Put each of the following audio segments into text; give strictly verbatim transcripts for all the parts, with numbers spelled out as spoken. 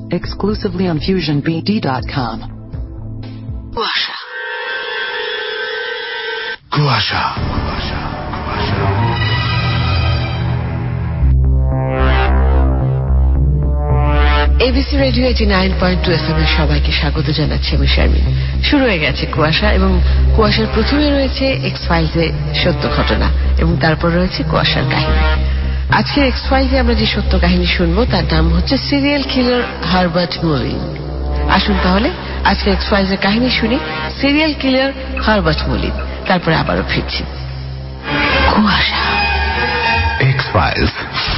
exclusively on fusion b d dot com. কুয়াশা কুয়াশা কুয়াশা কুয়াশা ABC radio eighty nine point two F M এর সবাইকে স্বাগত জানাচ্ছি আমি শারমিন। শুরু হয়ে গেছে কুয়াশা এবং কুয়াশার প্রথমে রয়েছে এক্স ফাইলসে সত্য ঘটনা এবং তারপর রয়েছে কুয়াশার কাহিনী। আজকে এক্স ফাইলসে আমরা যে সত্য কাহিনী শুনবো তার নাম হচ্ছে সিরিয়াল কিলার হারবার্ট মুলিন। আসুন তাহলে আজকে এক্স ফাইলসের কাহিনী শুনি সিরিয়াল কিলার হারবার্ট মুলিন, তারপরে আবারও ফিরছি। কুয়াশা এক্স ফাইলস।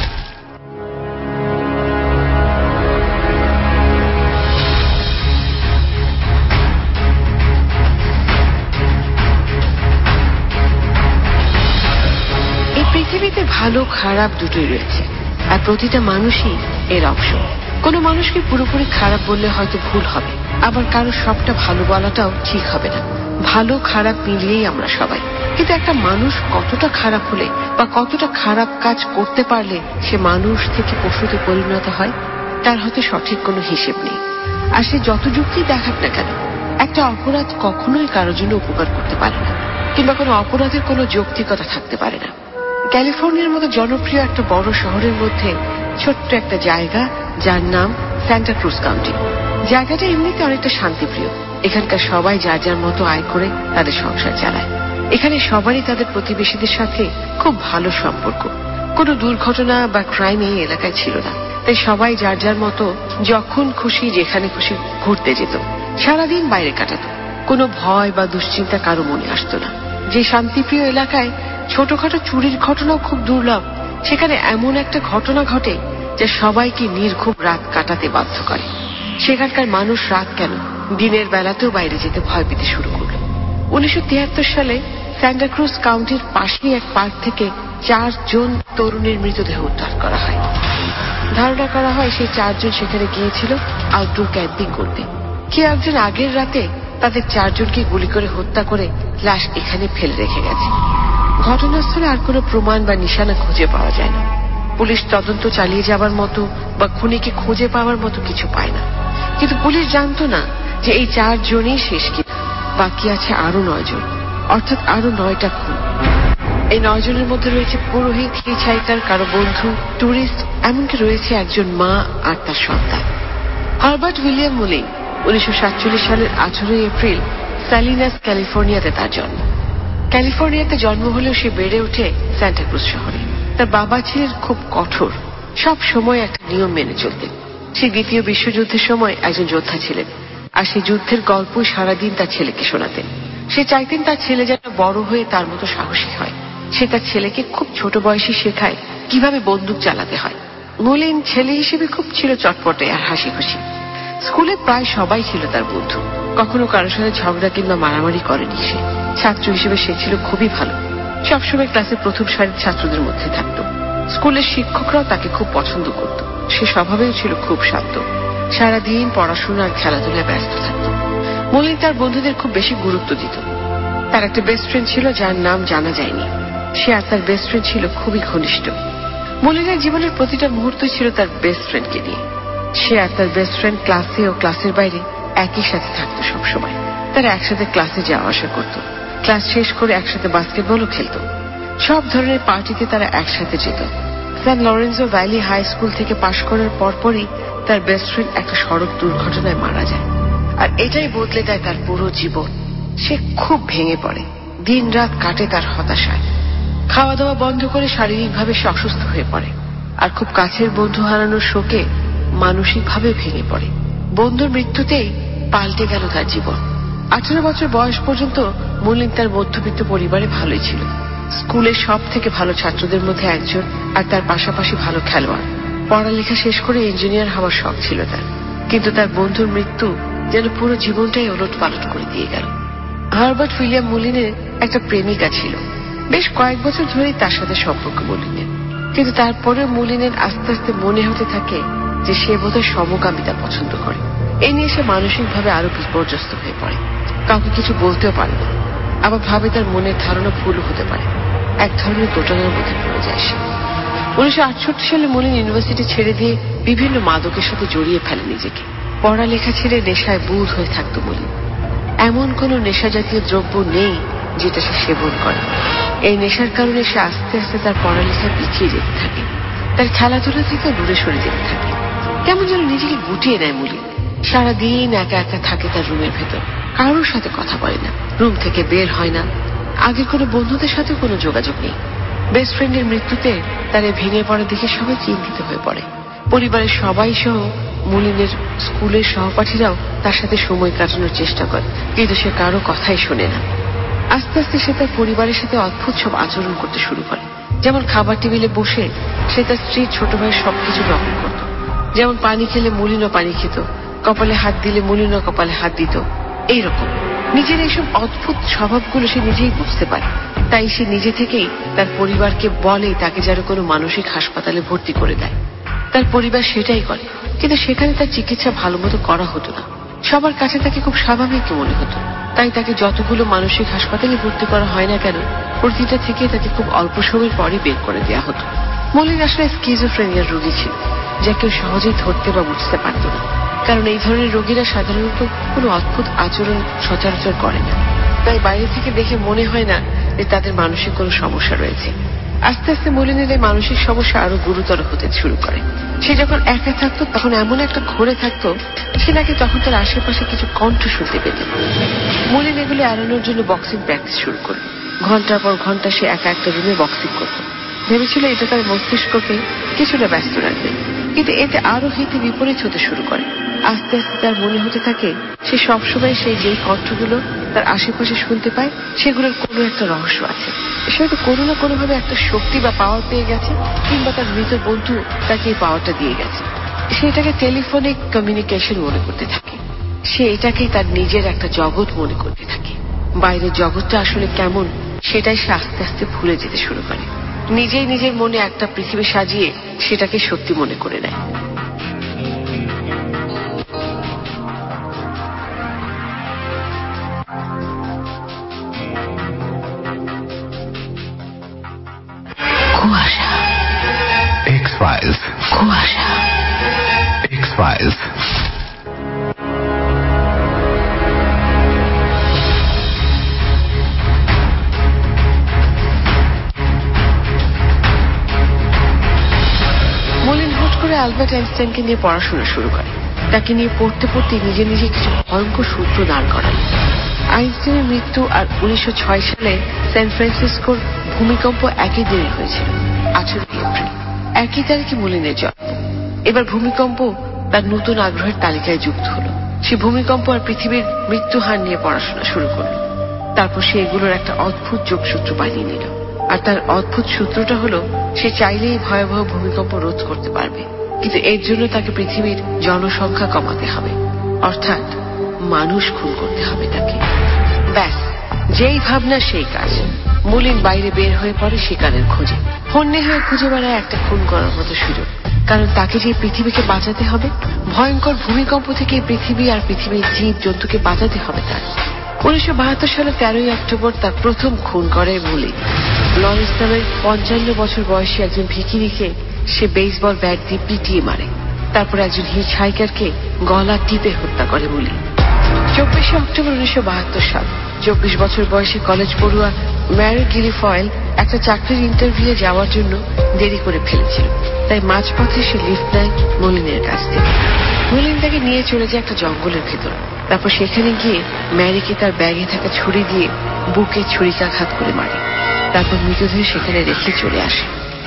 পৃথিবীতে ভালো খারাপ দুটোই রয়েছে, আর প্রতিটা মানুষই এর অংশ। কোনো মানুষকে পুরোপুরি খারাপ বললে হয়তো ভুল হবে, আবার কারো সবটা ভালো বলাটাও ঠিক হবে না। ভালো খারাপ মিলিয়েই আমরা সবাই। কিন্তু একটা মানুষ কতটা খারাপ হলে বা কতটা খারাপ কাজ করতে পারলে সে মানুষ থেকে পশুতে পরিণত হয়, তার হয়তো সঠিক কোনো হিসেব নেই। আর সে যত যুক্তি দেখাক না কেন, একটা অপরাধ কখনোই কারোর জন্য উপকার করতে পারে না, কিংবা কোনো অপরাধের কোনো যৌক্তিকতা থাকতে পারে না। ক্যালিফোর্নিয়ার মতো জনপ্রিয় একটা বড় শহরের মধ্যে ছোট্ট একটা জায়গা যার নাম সান্টা ক্রুজ কাউন্টি। জায়গাটা এমনিতে অনেকটা শান্তিপ্রিয়। এখানকার সবাই যার যার মতো আয় করে তাদের সংসার চালায়। এখানে সবারই তাদের প্রতিবেশীদের সাথে খুব ভালো সম্পর্ক। কোনো দুর্ঘটনা বা ক্রাইম এই এলাকায় ছিল না, তাই সবাই যার যার মতো যখন খুশি যেখানে খুশি ঘুরতে যেত, সারাদিন বাইরে কাটাতো। কোনো ভয় বা দুশ্চিন্তা কারো মনে আসতো না। যে শান্তিপ্রিয় এলাকায় ছোটখাটো চুরির ঘটনাও খুব দুর্লভ, সেখানে এমন একটা ঘটনা ঘটে যা সবাইকে নির্ঘুম রাত কাটাতে বাধ্য করে। সেখানকার মানুষ রাত কেন দিনের বেলাতেও বাইরে যেতে ভয় পেতে শুরু করল। উনিশশো তিয়াত্তর সালে সান্টা ক্রুজ কাউন্টির পাশেই এক পার্ক থেকে চারজন তরুণের মৃতদেহ উদ্ধার করা হয়। ধারণা করা হয় সেই চারজন সেখানে গিয়েছিল আউটডোর ক্যাম্পিং করতে। কেউ একজন আগের রাতে তাদের চারজনকে গুলি করে হত্যা করে লাশ এখানে ফেলে রেখে গেছে। ঘটনাস্থলে আর কোনো প্রমাণ বা নিশানা খুঁজে পাওয়া যায় না। পুলিশ তদন্ত চালিয়ে যাবার মতো বা খুনিকে খুঁজে পাওয়ার মতো কিছু পায় না। কিন্তু পুলিশ জানতো না যে এই চারজনই শেষ কিনা, বাকি আছে আরো নয় জন, অর্থাৎ আরো নয়টা খুন। এই নয় জনের মধ্যে রয়েছে পুরোহিত, হিচহাইকার, কারো বন্ধু, টুরিস্ট, এমনকি রয়েছে একজন মা আর তার সন্তান। হারবার্ট উইলিয়াম মুলিন উনিশশো সাতচল্লিশ সালের আঠারোই এপ্রিল স্যালিনাস, ক্যালিফোর্নিয়াতে তার জন্ম। ক্যালিফোর্নিয়াতে জন্ম হলেও সে বেড়ে ওঠে সান্টা ক্রুজ শহরে। তার বাবা ছিলেন খুব কঠোর, সব সময় একটা নিয়ম মেনে চলতেন। সে দ্বিতীয় বিশ্বযুদ্ধের সময় একজন যোদ্ধা ছিলেন, আর সেই যুদ্ধের গল্পই সারাদিন তার ছেলেকে শোনাতেন। সে চাইতেন তার ছেলে যেন বড় হয়ে তার মতো সাহসী হয়। সে তার ছেলেকে খুব ছোট বয়সে শেখায় কিভাবে বন্দুক চালাতে হয়। মুলিন ছেলে হিসেবে খুব ছিল চটপটে আর হাসি খুশি। স্কুলে প্রায় সবাই ছিল তার বন্ধু। কখনো কারোর সাথে ঝগড়া কিংবা মারামারি করেনি সে। ছাত্র হিসেবে সে ছিল খুবই ভালো, সবসময় ক্লাসের প্রথম সারির ছাত্রদের মধ্যে থাকত। স্কুলের শিক্ষকরাও তাকে খুব পছন্দ করত। সে স্বভাবেও ছিল খুব শান্ত, সারাদিন পড়াশোনা আর খেলাধুলায় ব্যস্ত থাকত। মুলিন তার বন্ধুদের খুব বেশি গুরুত্ব দিত। তার একটা বেস্ট ফ্রেন্ড ছিল যার নাম জানা যায়নি। সে আর তার বেস্ট ফ্রেন্ড ছিল খুবই ঘনিষ্ঠ। মুলিনের জীবনের প্রতিটা মুহূর্ত ছিল তার বেস্ট ফ্রেন্ডকে নিয়ে। সে আর তার বেস্ট ফ্রেন্ড ক্লাসে ও ক্লাসের বাইরে একই সাথে থাকতো সবসময়। তারা একসাথে ক্লাসে যাওয়া আসা করত, ক্লাস শেষ করে একসাথে বাস্কেটবলও খেলত। সব ধরনের পার্টিতে তারা একসাথে যেত। San Lorenzo Valley high school থেকে পাশ করার পরপরই তার বেস্ট ফ্রেন্ড একটা সড়ক দুর্ঘটনায় মারা যায়, আর এটাই বদলে দেয় তার পুরো জীবন। সে খুব ভেঙে পড়ে, দিন রাত কাটে তার হতাশায়। খাওয়া দাওয়া বন্ধ করে শারীরিকভাবে সে অসুস্থ হয়ে পড়ে, আর খুব কাছের বন্ধু হারানোর শোকে মানসিকভাবে ভেঙে পড়ে। বন্ধুর মৃত্যুতেই পাল্টে গেল তার জীবন। আঠারো বছর বয়স পর্যন্ত মুলিন তার মধ্যবিত্ত পরিবারে ভালোই ছিল। স্কুলের সব থেকে ভালো ছাত্রদের মধ্যে একজন, আর তার পাশাপাশি ভালো খেলোয়াড়। পড়ালেখা শেষ করে ইঞ্জিনিয়ার হওয়ার শখ ছিল তার। কিন্তু তার বন্ধুর মৃত্যু যেন পুরো জীবনটাই ওলট পালট করে দিয়ে গেল। হারবার্ট উইলিয়াম মুলিনের একটা প্রেমিকা ছিল। বেশ কয়েক বছর ধরেই তার সাথে সম্পর্ক মুলিনের, কিন্তু তারপরেও মুলিনের আস্তে আস্তে মনে হতে থাকে যে সে বোধহয় সমকামিতা পছন্দ করে। এই নিয়ে সে মানসিকভাবে আরো বিপর্যস্ত হয়ে পড়ে। কাউকে কিছু বলতেও পারে না, আবার ভাবে তার মনের ধারণা ভুল হতে পারে। এক ধরনের দোটানার মধ্যে পড়ে যায় সে। উনিশশো আটষট্টি সালে মলিন ইউনিভার্সিটি ছেড়ে দিয়ে বিভিন্ন মাদকের সাথে জড়িয়ে ফেলে নিজেকে। পড়ালেখা ছেড়ে নেশায় বুঁদ হয়ে থাকত মলিন। এমন কোন নেশা জাতীয় দ্রব্য নেই যেটা সে সেবন করে। এই নেশার কারণে সে আস্তে আস্তে তার পড়ালেখা পিছিয়ে যেতে থাকে, তার খেলাধুলা থেকে দূরে সরে যেতে থাকে। কেমন যেন নিজেকে গুটিয়ে নেয় মলিন। সারাদিন একা একা থাকে তার রুমের ভেতর, কারোর সাথে কথা বলে না, রুম থেকে বের হয় না, আগের কোনো বন্ধুদের সাথে কোনো যোগাযোগ নেই। বেস্ট ফ্রেন্ডের মৃত্যুতে তার ভেঙে পড়া দেখে সবাই চিন্তিত হয়ে পড়ে। পরিবারের সবাই সহ মলিনের স্কুলের সহপাঠীরাও তার সাথে সময় কাটানোর চেষ্টা করে, কিন্তু সে কারো কথাই শোনে না। আস্তে আস্তে সে তার পরিবারের সাথে অদ্ভুত সব আচরণ করতে শুরু করে। যেমন খাবার টেবিলে বসে সে তার স্ত্রীর ছোট ভাইয়ের সবকিছু নকল করত। যেমন পানি খেলে মলিনও পানি খেত, কপালে হাত দিলে মলিনও কপালে হাত দিত। এইরকম নিজের এইসব অদ্ভুত স্বভাবগুলো সে নিজেই বুঝতে পারে। তাই সে নিজে থেকেই তার পরিবারকে বলে তাকে যেন কোনো মানসিক হাসপাতালে ভর্তি করে দেয়। তার পরিবার সেটাই করে, কিন্তু সেখানে তার চিকিৎসা ভালো মতো করা হতো না। সবার কাছে তাকে খুব স্বাভাবিক মনে হতো। তাই তাকে যতগুলো মানসিক হাসপাতালে ভর্তি করা হয় না কেন, প্রতিটা থেকে তাকে খুব অল্প সময়ের পরই বের করে দেওয়া হতো। মলিন আসলে স্কিজোফ্রেনিয়ার রোগী ছিল, যা কেউ সহজেই ধরতে বা বুঝতে পারত না, কারণ এই ধরনের রোগীরা সাধারণত কোনো অদ্ভুত আচরণ সচরাচর করে না। তাই বাইরে থেকে দেখে মনে হয় না যে তাদের মানসিক কোনো সমস্যা রয়েছে। আস্তে আস্তে মলিনের এই মানসিক সমস্যা আরো গুরুতর হতে শুরু করে। সে যখন একা থাকতো তখন এমন একটা ঘোরে থাকতো, সে নাকি তখন তার আশেপাশে কিছু কণ্ঠ শুনতে পেত। মলিন এগুলো এড়ানোর জন্য বক্সিং প্র্যাকটিস শুরু করল। ঘন্টার পর ঘন্টা সে একা একটা রুমে বক্সিং করত। ভেবেছিল এটা তার মস্তিষ্ককে কিছুটা ব্যস্ত রাখবে, কিন্তু এতে আরো হিতে বিপরীত হতে শুরু করে। আস্তে আস্তে তার মনে হতে থাকে সে সবসময় সেই যেই কণ্ঠগুলো তার আশেপাশে শুনতে পায় সেগুলোর কোনো একটা রহস্য আছে। সে হয়তো কোনো না কোনো ভাবে একটা শক্তি বা পাওয়ার পেয়ে গেছে, কিংবা তার মৃত বন্ধু তাকে এই পাওয়ারটা দিয়ে গেছে। সে এটাকে টেলিফোনিক কমিউনিকেশন মনে করতে থাকে। সে এটাকেই তার নিজের একটা জগৎ মনে করতে থাকে। বাইরের জগৎটা আসলে কেমন সেটাই সে আস্তে আস্তে ভুলে যেতে শুরু করে। নিজেই নিজের মনে একটা পৃথিবী সাজিয়ে সেটাকে সত্যি মনে করে নেয়। কুয়াশা, X-Files, কুয়াশা, X-Files. মলিন হুট করে আলবার্ট আইনস্টাইনকে নিয়ে পড়াশোনা শুরু করে। তাকে নিয়ে পড়তে পড়তে নিজে নিজে কিছু ভয়ঙ্কর সূত্র দাঁড় করান। আইনস্টাইনের মৃত্যু আর উনিশশো ছয় সালে সান ফ্রান্সিসকোর ভূমিকম্প একই দিনে হয়েছিল, আঠারোই এপ্রিল। একই তারিখে মলিনের জন্ম। এবার ভূমিকম্প তার নতুন আগ্রহের তালিকায় যুক্ত হলো। সে ভূমিকম্প আর পৃথিবীর মৃত্যু হার নিয়ে পড়াশোনা শুরু করল। তারপর সে এগুলোর একটা অদ্ভুত যোগসূত্র বানিয়ে নিল। আর তার অদ্ভুত সূত্রটা হলো, সে চাইলেই ভয়াবহ ভূমিকম্প রোধ করতে পারবে, কিন্তু এর জন্য তাকে পৃথিবীর জনসংখ্যা কমাতে হবে, অর্থাৎ মানুষ খুন করতে হবে তাকে। ব্যাস, যেই ভাবনা সেই কাজ। মলিন বাইরে বের হয়ে পড়ে শিকারের খোঁজে। হন্যে হয়ে খুঁজে বেড়ায় একটা খুন করার মতো সুযোগ, কারণ তাকে যে পৃথিবীকে বাঁচাতে হবে। ভয়ঙ্কর ভূমিকম্প থেকে পৃথিবী আর পৃথিবীর জীব জন্তুকে বাঁচাতে হবে তার। উনিশশো বাহাত্তর সালে তেরোই অক্টোবর তার প্রথম খুন করে মলিন। লরেন্স নামের পঞ্চান্ন বছর বয়সী একজন ভিখিরিকে সে বেসবল ব্যাট দিয়ে পিটিয়ে মারে। তারপর একজন হিচ হাইকারকে গলা টিপে হত্যা করে মলিন। চব্বিশে অক্টোবর উনিশশো বাহাত্তর সাল, চব্বিশ বছর বয়সী কলেজ পড়ুয়া ম্যারি গিলিফয়েল একটা চাকরির ইন্টারভিউ যাওয়ার জন্য দেরি করে ফেলেছিল। তাই মাঝপথে সে লিফট নেয় মলিনের কাছ থেকে। মলিন তাকে নিয়ে চলে যায় একটা জঙ্গলের ভেতর। তারপর সেখানে গিয়ে ম্যারিকে তার ব্যাগে থাকা ছুরি দিয়ে বুকে ছুরিকাঘাত করে মারে। তারপর মৃতদেহ সেখানে রেখে চলে আসে।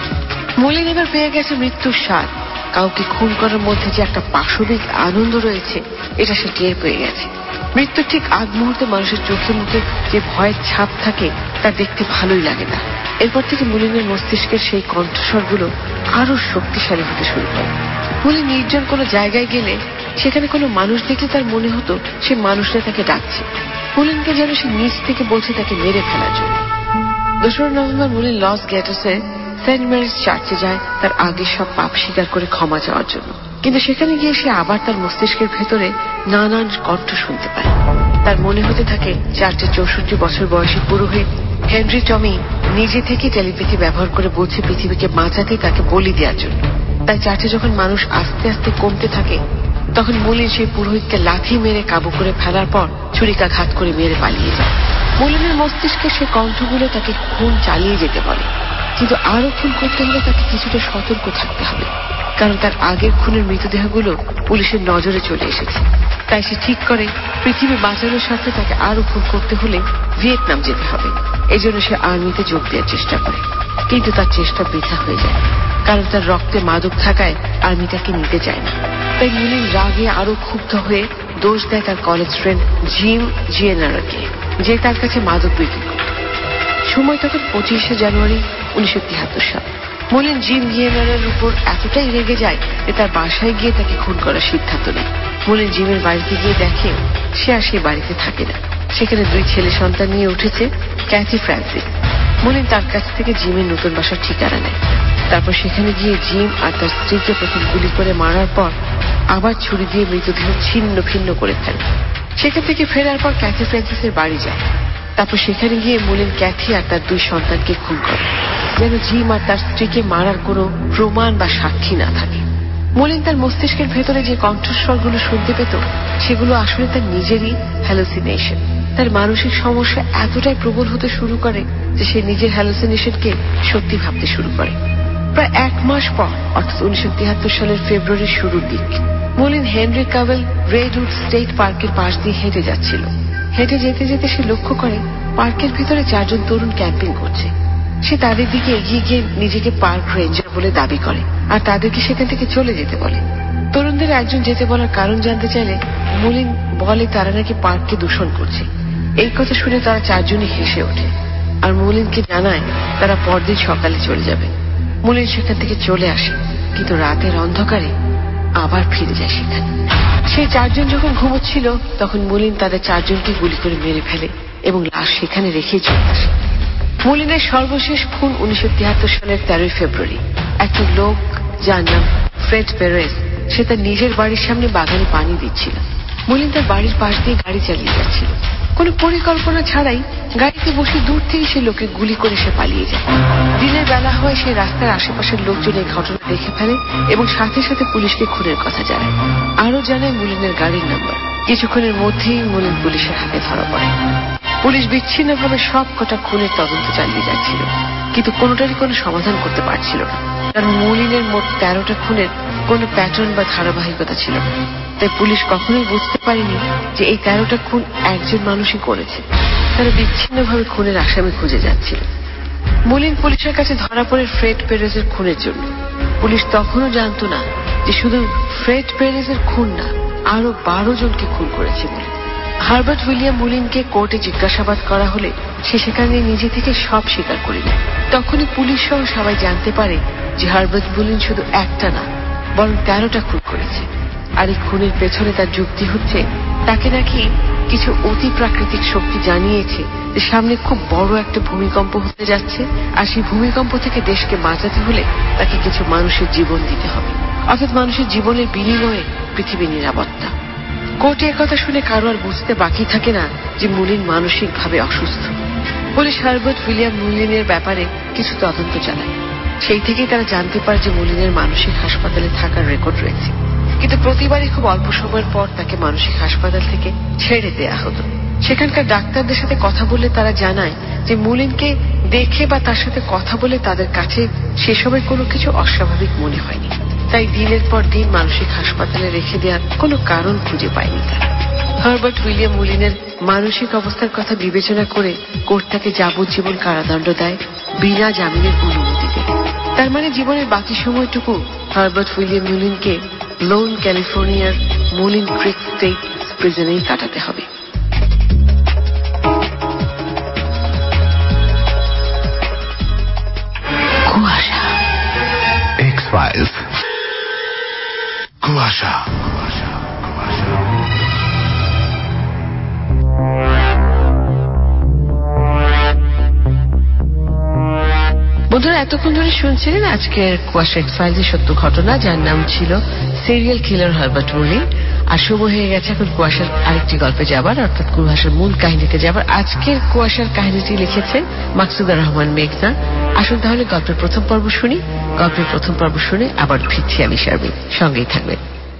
মলিন এবার পেয়ে গেছে মৃত্যুর স্বাদ। কাউকে খুন করার মধ্যে যে একটা পাশবিক আনন্দ রয়েছে, এটা সে টের পেয়ে গেছে। মৃত্যুর ঠিক আগ মুহূর্তে মানুষের চোখে মুখে যে ভয়ের ছাপ থাকে, তা দেখতে ভালোই লাগে না। এরপর থেকে মলিনের মস্তিষ্কের সেই কণ্ঠস্বরগুলো আরো শক্তিশালী হতে শুরু করে। মলিন নির্জন কোনো জায়গায় গেলে সেখানে কোনো মানুষ দেখলে তার মনে হতো সে মানুষরা তাকে ডাকছে। মলিনকে যেন সে নিচ থেকে বলছে তাকে মেরে ফেলার জন্য। দোসরা নভেম্বর মলিন লস গ্যাটোসে সেন্ট ম্যারিজ চার্চে যায় তার আগের সব পাপ স্বীকার করে ক্ষমা চাওয়ার জন্য। কিন্তু সেখানে গিয়ে সে আবার তার মস্তিষ্কের ভেতরে নানান কণ্ঠ শুনতে পায়। তার মনে হতে থাকে চার্চের চৌষট্টি বছর বয়সী পুরোহিত হেনরি টমি নিজে থেকে টেলিপ্যাথি ব্যবহার করে বলছে পৃথিবীকে বাঁচাতে তাকে বলি দেওয়ার জন্য। তাই চার্চে যখন মানুষ আস্তে আস্তে কমতে থাকে তখন মুলিন সেই পুরোহিতকে লাথি মেরে কাবু করে ফেলার পর ছুরিকাঘাত করে মেরে পালিয়ে যায়। মুলিনের মস্তিষ্কে সে কণ্ঠগুলো তাকে খুন চালিয়ে যেতে বলে, কিন্তু আরো খুন করতে হলে তাকে কিছুটা সতর্ক থাকতে হবে, কারণ তার আগের খুনের মৃতদেহগুলো পুলিশের নজরে চলে এসেছে। তাই সে ঠিক করে পৃথিবী বাঁচানোর স্বার্থে তাকে আরো খুন করতে হলে ভিয়েতনাম যেতে হবে। এজন্য সে আর্মিতে যোগ দেওয়ার চেষ্টা করে, কিন্তু তার চেষ্টা বৃথা হয়ে যায়, কারণ তার রক্তে মাদক থাকায় আর্মি তাকে নিতে চায় না। তাই মুলিন রাগে আরো ক্ষুব্ধ হয়ে দোষ দেয় তার কলেজ ফ্রেন্ড জিম জিয়েনারকে, যে তার কাছে মাদক বিক্রি করত। সময় তখন পঁচিশে জানুয়ারি উনিশশো তিয়াত্তর সাল। মুলিন জিম জিয়েনারের উপর এতটাই রেগে যায় যে তার বাসায় গিয়ে তাকে খুন করার সিদ্ধান্ত নেয়। মুলিন জিমের বাড়িতে গিয়ে দেখে সে আর সেই বাড়িতে থাকে না। সেখানে দুই ছেলে সন্তান নিয়ে উঠেছে, ক্যাথি ফ্রান্সিস। মুলিন তার কাছ থেকে জিমের নতুন বাসার ঠিকানা নেয়। তারপর সেখানে গিয়ে জিম আর তার স্ত্রীকে প্রথম গুলি করে মারার পর আবার ছুরি দিয়ে মৃতদেহ ছিন্ন ভিন্ন করে ফেলে। সেখান থেকে ফেরার পর ক্যাথি ফ্রান্সিসের বাড়ি যায়। তারপর সেখানে গিয়ে মুলিন ক্যাথি আর তার দুই সন্তানকে খুন করে, যেন জিম আর তার স্ত্রীকে মারার কোনো প্রমাণ বা সাক্ষী না থাকে। মুলিন তার মস্তিষ্কের ভেতরে যে কণ্ঠস্বরগুলো শুনতে পেত সেগুলো আসলে তার নিজেরই হ্যালুসিনেশন। তার মানসিক সমস্যা এতটাই প্রবল হতে শুরু করে যে সে নিজের হ্যালুসিনেশনকে সত্যি ভাবতে শুরু করে। প্রায় এক মাস পর, অর্থাৎ উনিশশো তিয়াত্তর সালের ফেব্রুয়ারির শুরুর দিক, Mullin Henry Cowell Redwood State পার্কের পাশ দিয়ে হেঁটে যাচ্ছিল। হেঁটে যেতে যেতে সে লক্ষ্য করে পার্কের ভিতরে চারজন তরুণ ক্যাম্পিং করছে। সে তাদের দিকে এগিয়ে গিয়ে নিজেকে পার্ক রেঞ্জার বলে দাবি করে আর তাদেরকে সেখান থেকে চলে যেতে বলে। তরুণদের একজন যেতে বলার কারণ জানতে চাইলে মুলিন বলে তারা নাকি পার্ককে দূষণ করছে। এই কথা শুনে তারা চারজনই হেসে ওঠে আর মুলিনকে জানায় তারা পরদিন সকালে চলে যাবে। মুলিন সেখান থেকে চলে আসে, কিন্তু রাতের অন্ধকারে আবার ফিরে যায় সেখানে। সেই চারজন যখন ঘুমোচ্ছিল তখন মুলিন তাদের চারজনকে গুলি করে মেরে ফেলে এবং লাশ সেখানে রেখে চলে আসে। মুলিনের সর্বশেষ খুন উনিশশো তিয়াত্তর সালের তেরোই ফেব্রুয়ারি। একটা লোক যার নাম ফ্রেড পেরেজ, সে তার নিজের বাড়ির সামনে বাগানে পানি দিচ্ছিল। মুলিন তার বাড়ির পাশ দিয়ে গাড়ি চালিয়ে যাচ্ছিল। কোনো পরিকল্পনা ছাড়াই গাড়িতে বসে দূর থেকে সে লোকে গুলি করে সে পালিয়ে যায়। দিনের বেলা হয় সে রাস্তার আশেপাশের লোকজন এই ঘটনা দেখে ফেলে এবং সাথে সাথে পুলিশকে খুনের কথা জানায়। আরো জানায় মুলিনের গাড়ির নাম্বার। কিছুক্ষণের মধ্যেই মুলিন পুলিশের হাতে ধরা পড়ে। পুলিশ বিচ্ছিন্নভাবে সব কটা খুনের তদন্ত চালিয়ে যাচ্ছিল, কিন্তু কোনোটারই কোনো সমাধান করতে পারছিল না, কারণ মুলিনের মোট তেরোটা খুনের কোনো প্যাটার্ন বা ধারাবাহিকতা ছিল না। তাই পুলিশ কখনোই বুঝতে পারেনি যে এই তেরোটা খুন একজন মানুষই করেছে। তারা বিচ্ছিন্নভাবে খুনের আসামি খুঁজে যাচ্ছিল। মুলিন পুলিশের কাছে ধরা পড়ে ফ্রেড পেরেজের খুনের জন্য। পুলিশ তখনও জানতো না যে শুধু ফ্রেড পেরেজের খুন না, আরো বারো জনকে খুন করেছে মুলিন। হার্বার্ট উইলিয়াম মুলিনকে কোর্টে জিজ্ঞাসাবাদ করা হলে সে সেখানে নিজে থেকে সব স্বীকার করে নেয়। তখনই পুলিশ সহ সবাই জানতে পারে যে হার্বার্ট মুলিন শুধু একটা না, বরং তেরোটা খুন করেছে। আর এই খুনের পেছনে তার যুক্তি হচ্ছে তাকে নাকি কিছু অতি প্রাকৃতিক শক্তি জানিয়েছে যে সামনে খুব বড় একটা ভূমিকম্প হতে যাচ্ছে, আর সেই ভূমিকম্প থেকে দেশকে বাঁচাতে হলে তাকে কিছু মানুষের জীবন দিতে হবে, অর্থাৎ মানুষের জীবনের বিনিময়ে পৃথিবীর নিরাপত্তা। কোর্টে একথা শুনে কারো আর বুঝতে বাকি থাকে না যে মুলিন মানসিকভাবে অসুস্থ। পুলিশ হার্বার্ট উইলিয়াম মুলিনের ব্যাপারে কিছু তদন্ত চালায়। সেই থেকেই তারা জানতে পারে যে মুলিনের মানসিক হাসপাতালে থাকার রেকর্ড রয়েছে, কিন্তু প্রতিবারই খুব অল্প সময়ের পর তাকে মানসিক হাসপাতাল থেকে ছেড়ে দেয়া হতো। সেখানকার ডাক্তারদের সাথে কথা বলে তারা জানায় যে মুলিনকে দেখে বা তার সাথে কথা বলে তাদের কাছে সেসবের কোনো কিছু অস্বাভাবিক মনে হয়নি। তাই দিনের পর দিন মানসিক হাসপাতালে রেখে দেওয়ার কোনো কারণ খুঁজে পায়নি তারা। হার্বার্ট উইলিয়াম মুলিনের মানসিক অবস্থার কথা বিবেচনা করে কোর্ট তাকে যাবজ্জীবন কারাদণ্ড দেয় বিনা জামিনের অনুমতিতে। তার মানে জীবনের বাকি সময়টুকু হার্বার্ট উইলিয়াম মুলিনকে লোন ক্যালিফোর্নিয়ার মুলিন ক্রিক স্টেট প্রিজনেই কাটাতে হবে। কুয়াশা, X-Files. কুয়াশা, কুয়াশা, কুয়াশা। বন্ধুরা, এতক্ষণ ধরে শুনছিলেন আজকের কুয়াশা এক্স ফাইলসের সত্য ঘটনা, যার নাম ছিল সিরিয়াল কিলার হারবার্ট মুরি। আর সময় হয়ে গেছে এখন কুয়াশার আরেকটি গল্পে যাবার, অর্থাৎ কুয়াশার মূল কাহিনীতে যাবার। আজকের কুয়াশার কাহিনীটি লিখেছেন মাকসুদা রহমান মেঘনা। আসুন তাহলে গল্পের প্রথম পর্ব শুনি। গল্পের প্রথম পর্ব শুনে আবার ফিরছি আমি শারমিন, সঙ্গেই থাকবেন।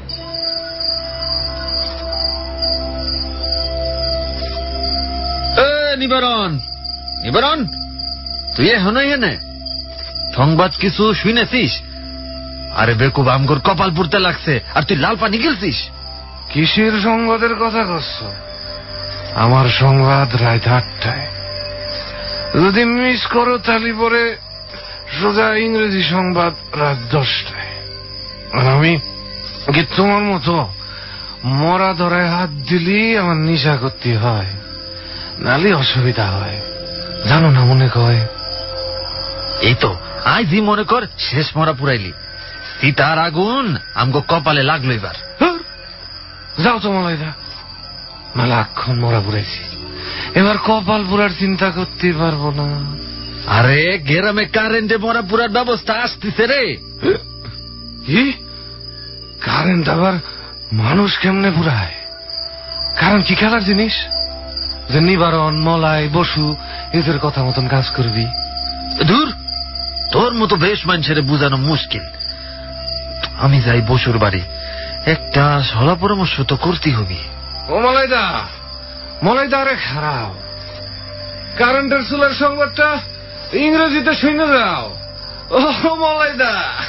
নিবারণ, নিবারণ, তুই এখনো এখানে? সংবাদ কিছু শুনেছিস? আরে বেকুব, আমগর কপাল পুড়তে লাগছে আর তুই লাল পানি গেলছিস। কিসের সংবাদের কথা করছ? আমার সংবাদ রাত আটটায়। যদি মিস করো তাহলে পরে সোজা ইংরেজি সংবাদ রাত দশটায়। আর আমি কি তোমার মতো মরা ধরায় হাত দিলি আমার নিশা করতে হয়, নালি অসুবিধা হয়, জানো না মনে কয়। এই তো আজই মনে কর শেষ মরা পুরাইলি। সীতার আগুন আমগো কপালে লাগলো এবার। যাও তো মলাইদা, মেলাক্ষণ মরা পুরাইছি, এবার কপাল পুরার চিন্তা করতে পারবো না। আরে গ্রামে কারেন্টে মরা পুরার ব্যবস্থা আসতেছে রে। কি কারেন্ট আবার মানুষ কেমনে পুরায়? কারণ কি খেলার জিনিস যে নিবারণ, মলাই, বসু এদের কথা মতন কাজ করবি? দূর, তোর মতো বেশ মানুষের বুঝানো মুশকিল। আমি যাই বসুর বাড়ি, একটা সলা পরামর্শ তো করতে হবে। ও মলাইদা, মলাইদা, আরে খারাপ, কারেন্টের চুলার সংবাদটা ইংরেজিতে শুনে যাও। ও মলাইদা।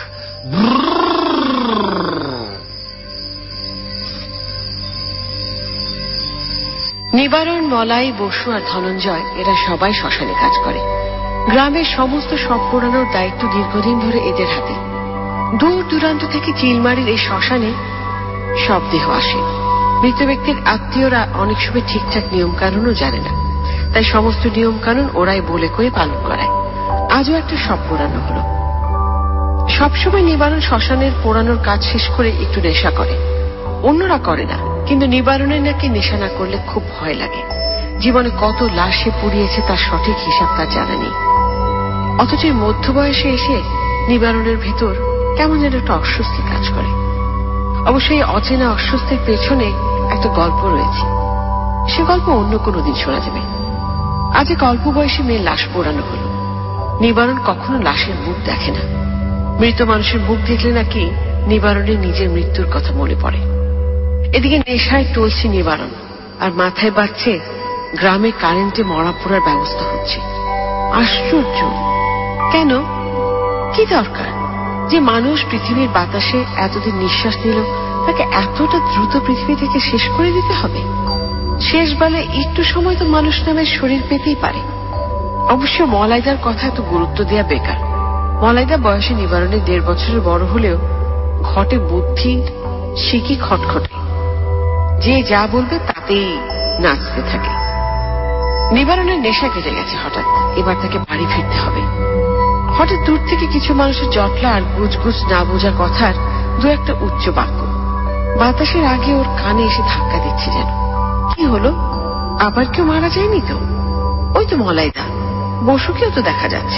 নিবারণ, মলাই, বসু আর ধনঞ্জয় এরা সবাই শ্মশানে কাজ করে। গ্রামের সমস্ত শব পোড়ানোর দায়িত্ব দীর্ঘদিন ধরে এদের হাতে। দূর দূরান্ত থেকে চিলমারির এই শ্মশানে সব দেহ আসে। মৃত ব্যক্তির আত্মীয়রা অনেক সময় ঠিকঠাক নিয়ম কানুনও জানে না, তাই সমস্ত নিয়ম কানুন ওরাই বলে কয়ে পালন করায়। আজও একটা শব পোড়ানো হলো। সবসময় নিবারণ শ্মশানের পোড়ানোর কাজ শেষ করে একটু নেশা করে, অন্যরা করে না, কিন্তু নিবারণের নাকি নেশা না করলে খুব ভয় লাগে। জীবনে কত লাশ সে পুড়িয়েছে তার সঠিক হিসাব তার জানা নেই। অথচ মধ্য বয়সে এসে নিবারণের ভেতর কেমন যেন একটা অস্বস্তি কাজ করে। অবশ্যই অচেনা অস্বস্তির পেছনে একটা গল্প রয়েছে, সে গল্প অন্য কোনো দিন শোনা যাবে। আজ এক অল্প বয়সী মেয়ের লাশ পোড়ানো হলো। নিবারণ কখনো লাশের মুখ দেখে না। মৃত মানুষের মুখ দেখলে নাকি নিবারণের নিজের মৃত্যুর কথা মনে পড়ে। এদিকে নেশায় টলছে নিবারণ, আর মাথায় বাড়ছে গ্রামে কারেন্টে মরা পোড়ার ব্যবস্থা হচ্ছে। আশ্চর্য, কেন? কি দরকার যে মানুষ পৃথিবীর বাতাসে এতদিন নিঃশ্বাস নিল তাকে এতটা দ্রুত পৃথিবী থেকে শেষ করে দিতে হবে? শেষ বেলায় একটু সময় তো মানুষ নামের শরীর পেতেই পারে। অবশ্য মলাইদার কথা এত গুরুত্ব দেয়া বেকার। মলাইদা বয়সে নিবারণের দেড় বছরের বড় হলেও ঘটে বুদ্ধি, শিখি খটখটে, যে যা বলবে তাতেই নাচতে থাকে। নিবারণের নেশা কেটে গেছে হঠাৎ, এবার তাকে বাড়ি ফিরতে হবে। হঠাৎ দূর থেকে কিছু মানুষের জটলা আর গুজগুজ না বোঝা কথার দু একটা উচ্চ বাক্য বাতাসের আগে ওর কানে এসে ধাক্কা দিচ্ছে। যেন কি হলো, আবার কেউ মারা যায়নি তো? ওই তো মলাইদা, বসুকেও তো দেখা যাচ্ছে।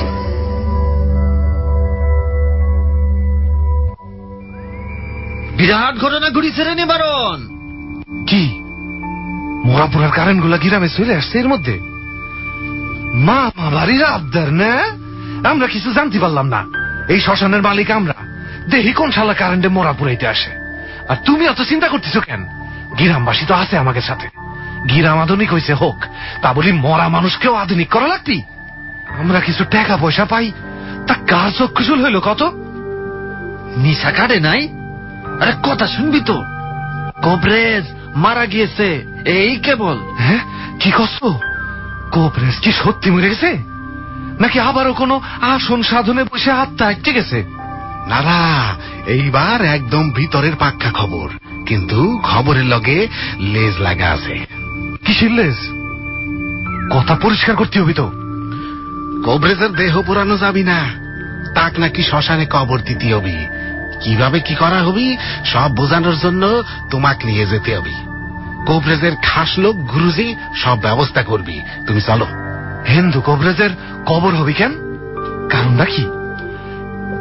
বিরাট ঘটনা ঘুরিছে রে নিবারণ। কি মরাপুরার কারেন্ট গুলা গ্রামে চলে আসছে এর মধ্যে? মা মা বাড়ির আবদার না, আমরা কিছু জানতে পারলাম না। এই শ্মশানের মালিক আমরা, দেখি কোন শালা কারেন্টে মরা পুরাইতে আসে। আর তুমি অত চিন্তা করতেছো কেন? গ্রামবাসী তো আছে আমাদের সাথে। গ্রাম আধুনিক হয়েছে হোক, তা বলি মরা মানুষকেও আধুনিক করা লাগবি। আমরা কিছু টাকা পয়সা পাই, তা কার চক্ষুশূল হইল কত? নিশা কাটে নাই? আরে কথা শুনবি তো, কবরেজ মারা গিয়েছে এই কেবল। হ্যাঁ, কি কষ্ট? কবরেজ কি সত্যি মরে গেছে, নাকি আবারও কোনো আসন সাধনে বসে আত্মা আটকে গেছে? না না, এইবার একদম ভিতরের পাক্কা খবর, কিন্তু খবরের লগে লেজ লাগা আছে। কিসের লেজ? কথা পরিষ্কার করতে হবি তো। কবরেজের দেহ পুরানো যাবি না, তাক নাকি শ্মশানে কবর দিতে হবি। কিভাবে কি করা হবি সব বোঝানোর জন্য তোমাকে নিয়ে যেতে হবি। কবরেজের খাস লোক গুরুজি সব ব্যবস্থা করবি, তুমি চলো। হিন্দু কবরেজের কবর হবি কেন? কারণ নাকি?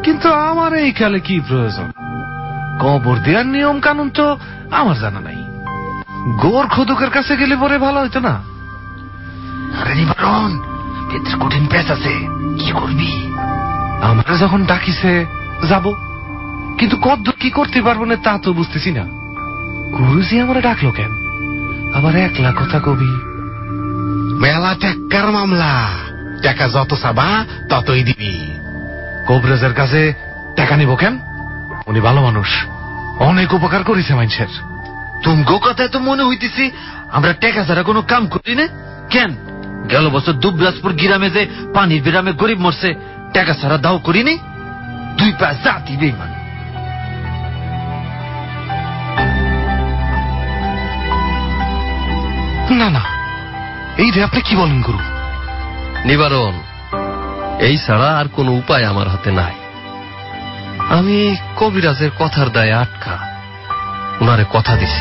কিন্তু আমার এই কালে কি প্রয়োজন? কবর দেওয়ার নিয়ম কানুন তো আমার জানা নাই। গোর খোদকের কাছে গেলে পরে ভালো হইতো না? আরে নিবারণ, এদের কঠিন পেঁচ আছে, কি করবি? আমরা যখন ডাকিছে যাব, কিন্তু কদ্দূর কি করতে পারবো না তা তো বুঝতেছি না। গুরুজি আমরা ডাকলো কেন? আবার একলা কথা কবি। মেলা টেক্কার মামলা, টাকা যত চাবা ততই দিবি। কবরেজের কাছে টাকা নিব কেন? উনি ভালো মানুষ, অনেক উপকার করেছে মানুষের। তুমগো কথায় তো মনে হইতেছি আমরা টেকা ছাড়া কোনো কাম করি না। কেন গেল বছর দুবরাজপুর গ্রামে যে পানির বিরামে গরিব মরছে, টাকা ছাড়া দাও করিনি? দুই পা জাতি বেইমান। না না, এই রে আপনি কি বলেন গুরু? নিবারণ, এই ছাড়া আর কোনো উপায় আমার হাতে নাই। আমি কবিরাজের কথার দায়ে আটকা। উনারে কথা দিছি,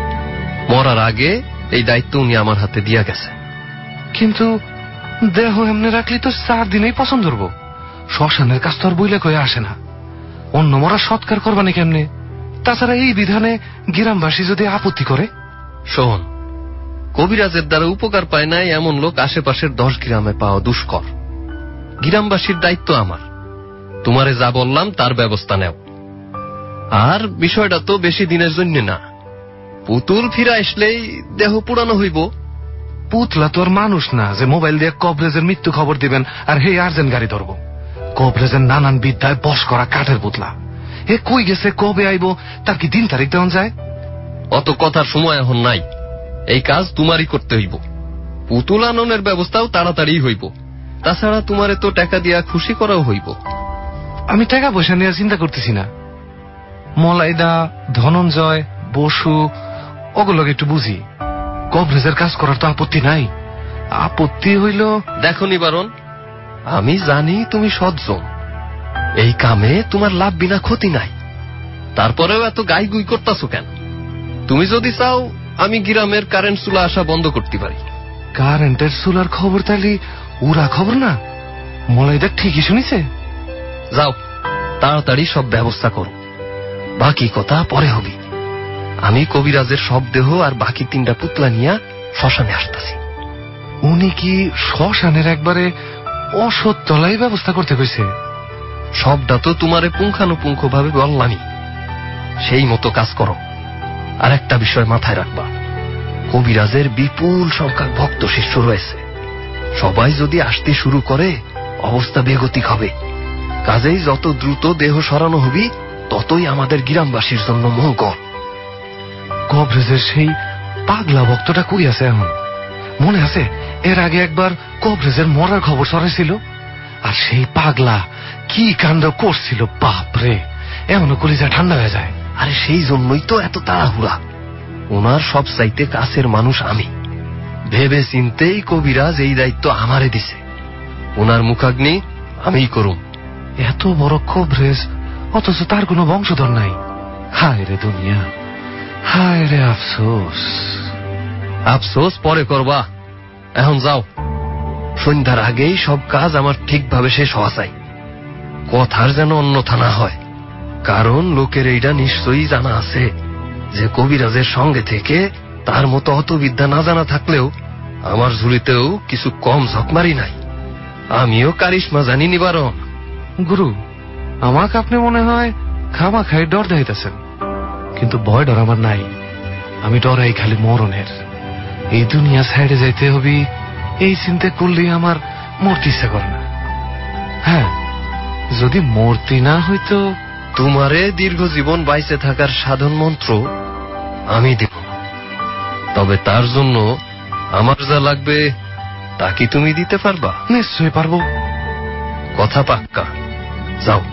মরার আগে এই দায়িত্ব উনি আমার হাতে দিয়া গেছে। কিন্তু দেহ এমনি রাখলি তো চার দিনেই পছন্দ করবো। শ্মশানের কাজ তো আর বইলে কয়ে আসে না। অন্য মরা সৎকার করবানি কেমনে? তাছাড়া এই বিধানে গ্রামবাসী যদি আপত্তি করে? শোন, কবিরাজের দ্বারা উপকার পায় নাই এমন লোক আশেপাশের দশ গ্রামে পাওয়া দুষ্কর। গ্রামবাসীর দায়িত্ব আমার। তোমারে যা বললাম তার ব্যবস্থা নেও। আর বিষয়টা তো বেশি দিনের জন্য না, পুতুল ফিরা আসলেই দেহ পুরানো হইব। পুতলা তোর মানুষ না যে মোবাইল দিয়ে কবরেজের মৃত্যু খবর দিবেন আর হে আর্জেন্ট গাড়ি ধরবো। কবরেজের নানান বিদ্যায় বশ করা কাঠের পুতলা। এ কই গেছে, কবে আইব, তার কি দিন তারিখ দেওয়া যায়? অত কথার সময় এখন নাই। এই কাজ তোমারই করতে হইব। পুতুল আননের ব্যবস্থাও তাড়াতাড়ি হইব। তাছাড়া তোমারে তো টাকা দিয়া খুশি করাও হইব। আমি টাকা পয়সা নিয়ে চিন্তা করতেছি না। মলাইদা, ধনঞ্জয়, বসু ওগুলোকে একটু বুঝি। কবরেজের কাজ করার তো আপত্তি নাই। আপত্তি হইল, দেখো নিবারণ, আমি জানি তুমি সৎজন। এই কামে তোমার লাভ বিনা ক্ষতি নাই। তারপরেও এত গাই গুই করতেছো কেন? তুমি যদি চাও আমি গ্রামের কারেন্ট চুলা আসা বন্ধ করতে পারি। কারেন্টের চুলার খবর তালি উড়া খবর না? মলাইদা ঠিকই শুনিছে। যাও, তাড়াতাড়ি সব ব্যবস্থা করো, বাকি কথা পরে হবে। আমি কবিরাজের সব দেহ আর বাকি তিনটা পুতলা নিয়ে শ্মশানে আসতেছি। উনি কি শ্মশানের একবারে অসৎতলাই ব্যবস্থা করতে কইছে? সবটা তো তোমারে পুঙ্খানুপুঙ্খ ভাবে বললামই। সেই মতো কাজ করো। আর একটা বিষয় মাথায় রাখবা, কবিরাজের বিপুল সংখ্যক ভক্ত শিষ্য রয়েছে। সবাই যদি আসতে শুরু করে অবস্থা বেগতিক হবে। কাজেই যত দ্রুত দেহ সরানো হবি ততই আমাদের গ্রামবাসীর জন্য মঙ্গল। কবরেজের সেই পাগলা ভক্তটা কই আছে এখন? মনে আছে এর আগে একবার কবরেজের মরার খবর ছড়াইছিল, আর সেই পাগলা কি কাণ্ড করছিল বাপরে, এমনও কলিজা ঠান্ডা হয়ে যায়। আরে সেই জন্যই তো এত তাড়াহুড়া। ওনার সব চাইতে কাছের মানুষ আমি। ভেবে চিন্তেই কবিরাজ এই দায়িত্ব আমারে দিছে। ওনার মুখাগ্নি আমিই করুম। এত বড় কবরেজ, অথচ তার কোনো বংশধর নাই। হায় রে দুনিয়া, হায় রে আফসোস। আফসোস পরে করবা, এখন যাও। সন্ধ্যার আগেই সব কাজ আমার ঠিকভাবে শেষ হওয়া চাই। কথার যেন অন্যথা না হয়, কারণ লোকের এইটা নিশ্চয়ই জানা আছে যে কবিরাজের সঙ্গে থেকে তার মতো অত বিদ্যা না জানা থাকলেও আমার ঝুলিতেও কিছু কম ঝকমারি নাই। আমিও কারিশমা জানি নিবারণ। গুরু, আমাকে আপনি মনে হয় খামা খাই ডর দেখাইতেছেন, কিন্তু ভয় ডর আমার নাই। আমি ডরাই খালি মরণের। এই দুনিয়া সাইডে যাইতে হবি এই চিন্তা করলেই আমার মরতে ইচ্ছা করে না। হ্যাঁ, যদি মূর্তি না হইতো। তোমারে দীর্ঘ জীবন বাইচে থাকার সাধন মন্ত্র আমি দেব, তবে তার জন্য আমার যা লাগবে তা কি তুমি দিতে পারবা? নিশ্চয়ই পারবো। কথা পাক্কা। যাও।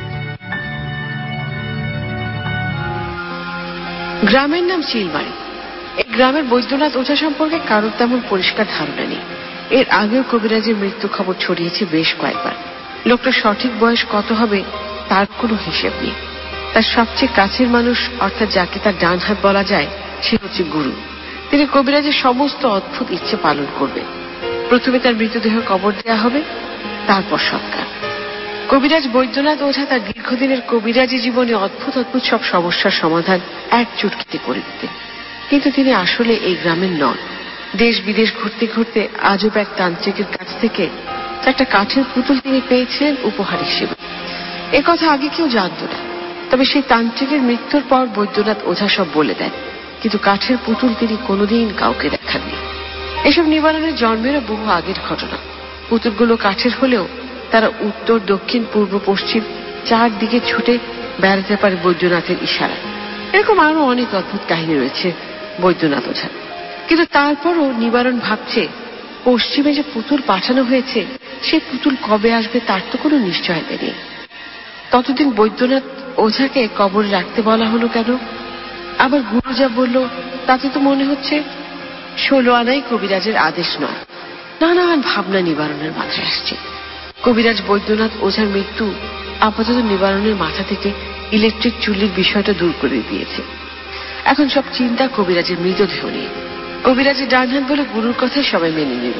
গ্রামের নাম চিলমারি। এই গ্রামের বৈদ্যনাথ ওঝা সম্পর্কে কারোর তেমন পরিষ্কার ধারণা নেই। এর আগেও কবিরাজের মৃত্যু খবর ছড়িয়েছে বেশ কয়েকবার। লোকটার সঠিক বয়স কত হবে তার কোনো হিসেব নেই। তার সবচেয়ে কাছের মানুষ, অর্থাৎ যাকে তার ডান হাত বলা যায়, সে হচ্ছে গুরু। তিনি কবিরাজের সমস্ত অদ্ভুত ইচ্ছে পালন করবে। প্রথমে তার মৃতদেহ কবর দেওয়া হবে, তারপর সৎকার। কবিরাজ বৈদ্যনাথ ওঝা তার দীর্ঘদিনের কবিরাজি জীবনে অদ্ভুত অদ্ভুত সব সমস্যার সমাধান এক চুটকিতে করে দিতেন। কিন্তু তিনি আসলে এই গ্রামের নন। দেশ বিদেশ ঘুরতে ঘুরতে আজব এক তান্ত্রিকের কাছ থেকে একটা কাঠের পুতুল তিনি পেয়েছিলেন উপহার হিসেবে। একথা আগে কেউ জানত না। তবে সেই তান্ত্রিকের মৃত্যুর পর বৈদ্যনাথ ওঝা সব বলে দেন, কিন্তু কাঠের পুতুল তিনি কোনোদিন কাউকে দেখাননি। এসব নিবারণের জন্মেরও বহু আগের ঘটনা। পুতুলগুলো কাঠের হলেও তারা উত্তর, দক্ষিণ, পূর্ব, পশ্চিম চারদিকে ছুটে বেড়াতে পারে বৈদ্যনাথের ইশারায়। এরকম আরো অনেক অদ্ভুত কাহিনী রয়েছে বৈদ্যনাথ ওঝা। কিন্তু তারপরও নিবারণ ভাবছে, পশ্চিমে যে পুতুল পাঠানো হয়েছে সেই পুতুল কবে আসবে তার তো কোনো নিশ্চয়তা নেই। ততদিন বৈদ্যনাথ ওঝাকে কবরে রাখতে বলা হলো কেন? আবার গুরু যা বলল তাতে তো মনে হচ্ছে ষোলো আনাই কবিরাজের আদেশ নয়। নানান ভাবনা নিবারণের মাথায় আসছে। কবিরাজ বৈদ্যনাথ ওঝার মৃত্যু আপাতত নিবারণের মাথা থেকে ইলেকট্রিক চুল্লির বিষয়টা দূর করে দিয়েছে। এখন সব চিন্তা কবিরাজের মৃতদেহ নিয়ে। কবিরাজের ডান হাত বলে গুরুর কথাই সবাই মেনে নিল।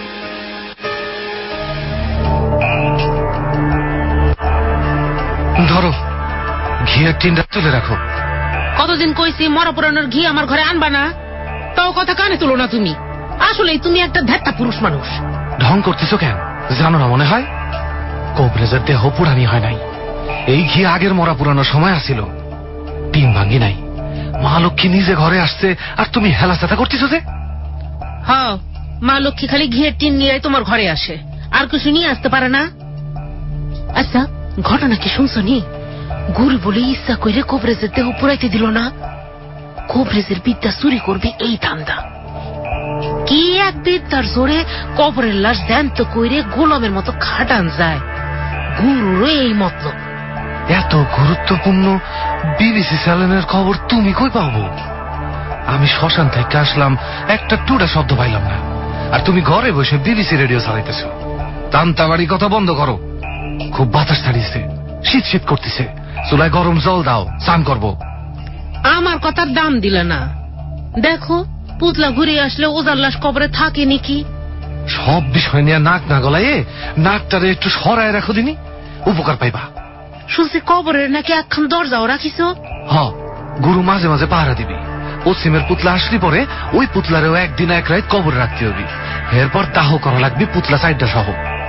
ধরো ঘিয়ের টিনটা তুলে রাখো। কতদিন কইছি মরা পুরানোর ঘি আমার ঘরে আনবা না, তাও কথা কানে তুলো না তুমি। আসলেই তুমি একটা ধ্যাত্তা পুরুষ মানুষ। ঢং করতেছো কেন? জানো না মনে হয় কবিরাজের দেহ পুরানি হয় নাই। এই ঘি আগের মরা পুরানো সময় আসিল, টিন ভাঙ্গি নাই। মা লক্ষ্মী নিজে ঘরে আসছে আর তুমি হেলা চেতা করতেছো যে? হ্যাঁ, মা লক্ষ্মী খালি ঘিয়ের টিন নিয়ে তোমার ঘরে আসে, আর কিছু নিয়ে আসতে পারে না। আচ্ছা, ঘটনা কি শুনছো নি? গুরু বলে ইচ্ছা কইরে কবরেজের দেহ পুরাইতে দিল না। কবরেজের বিদ্যা চুরি করবে এই ধান্দা। কি এক বিদ্যার জোরে কবরের লাশ জ্যান্ত কইরে গোলামের মতো খাটান যায়। গুরুর এই মতলব। এত গুরুত্বপূর্ণ বিবিসি চ্যানেলের খবর তুমি কই পাবো? আমি শ্মশান থেকে আসলাম, একটা টুডা শব্দ পাইলাম না। আর তুমি ঘরে বসে বিবিসি রেডিও চালাইতেছ। তান্তাবাড়ি কথা বন্ধ করো। খুব বাতাস ছাড়িয়েছে, শীত শীত করতেছে। চুলায় গরম জল দাও, স্নান করবো। আমার কথার দাম দিলে না। দেখো পুতলা ঘুরে আসলে ওজার লাশ কবরে থাকে নাকি? সব বিষয় নিয়ে নাক না গলায় নাকটারে একটু সরায় রাখো দিনি, উপকার পাইবা। শুনছি কবরের নাকি একখান দরজাও রাখিস। হ, গুরু মাঝে মাঝে পাহারা দিবি। পশ্চিমের পুতলা আসলি পরে ওই পুতলারেও একদিন এক রাত কবর রাখতে হবি। এরপর দাহ করা লাগবে পুতলা সাইডটা সহ।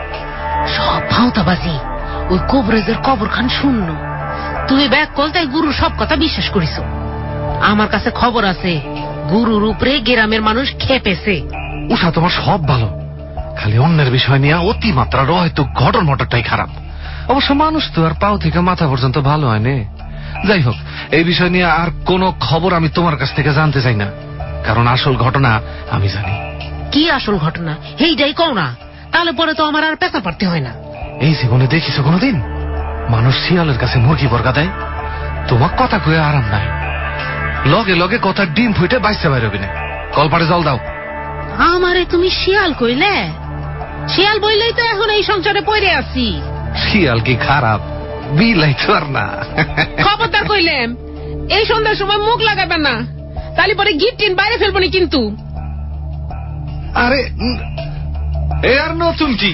সব ভাওতাবাজি। ওই কবরেজের কবরখান শূন্য। তুমি ব্যাক কলতাই গুরু সব কথা বিশ্বাস করিস। আমার কাছে খবর আছে গুরুর উপরে গ্রামের মানুষ খেপেছে। উষা, তোমার সব ভালো, খালি অন্যের বিষয় নিয়ে অতিমাত্রার হয়তো ঘটন মটরটাই খারাপ। অবশ্য মানুষ তো আর পাও থেকে মাথা পর্যন্ত ভালো হয় না। যাই হোক, এই বিষয় নিয়ে আর কোন খবর আমি তোমার কাছ থেকে জানতে চাই না, কারণ আসল ঘটনা আমি জানি। কি আসল ঘটনা এইটাই কও না, তাহলে পরে তো আমার আর পেঁচা পারতে হয় না। এই জীবনে দেখিস কোনোদিন মানুষ শিয়ালের কাছে মুরগি বর্গা দেয়? তোমার কথা কয়ে আরাম নাই। লগে লগে কথা ডিম ফুটে বাইসে বাইরবি না। কলপাড়ে জল দাও। আমারে তুমি শিয়াল কইলে? শিয়াল বইলেই তো এখন এই সংসারে পড়ে আছি। শিয়াল কি খারাপ? বিলাই তো আর না। খবরদার কইলেম, এই সন্ধ্যার সময় মুখ লাগাবেন না, তাহলে পরে গিট টিন বাইরে ফেলবো না কিন্তু। আরে এ আর নতুন কি?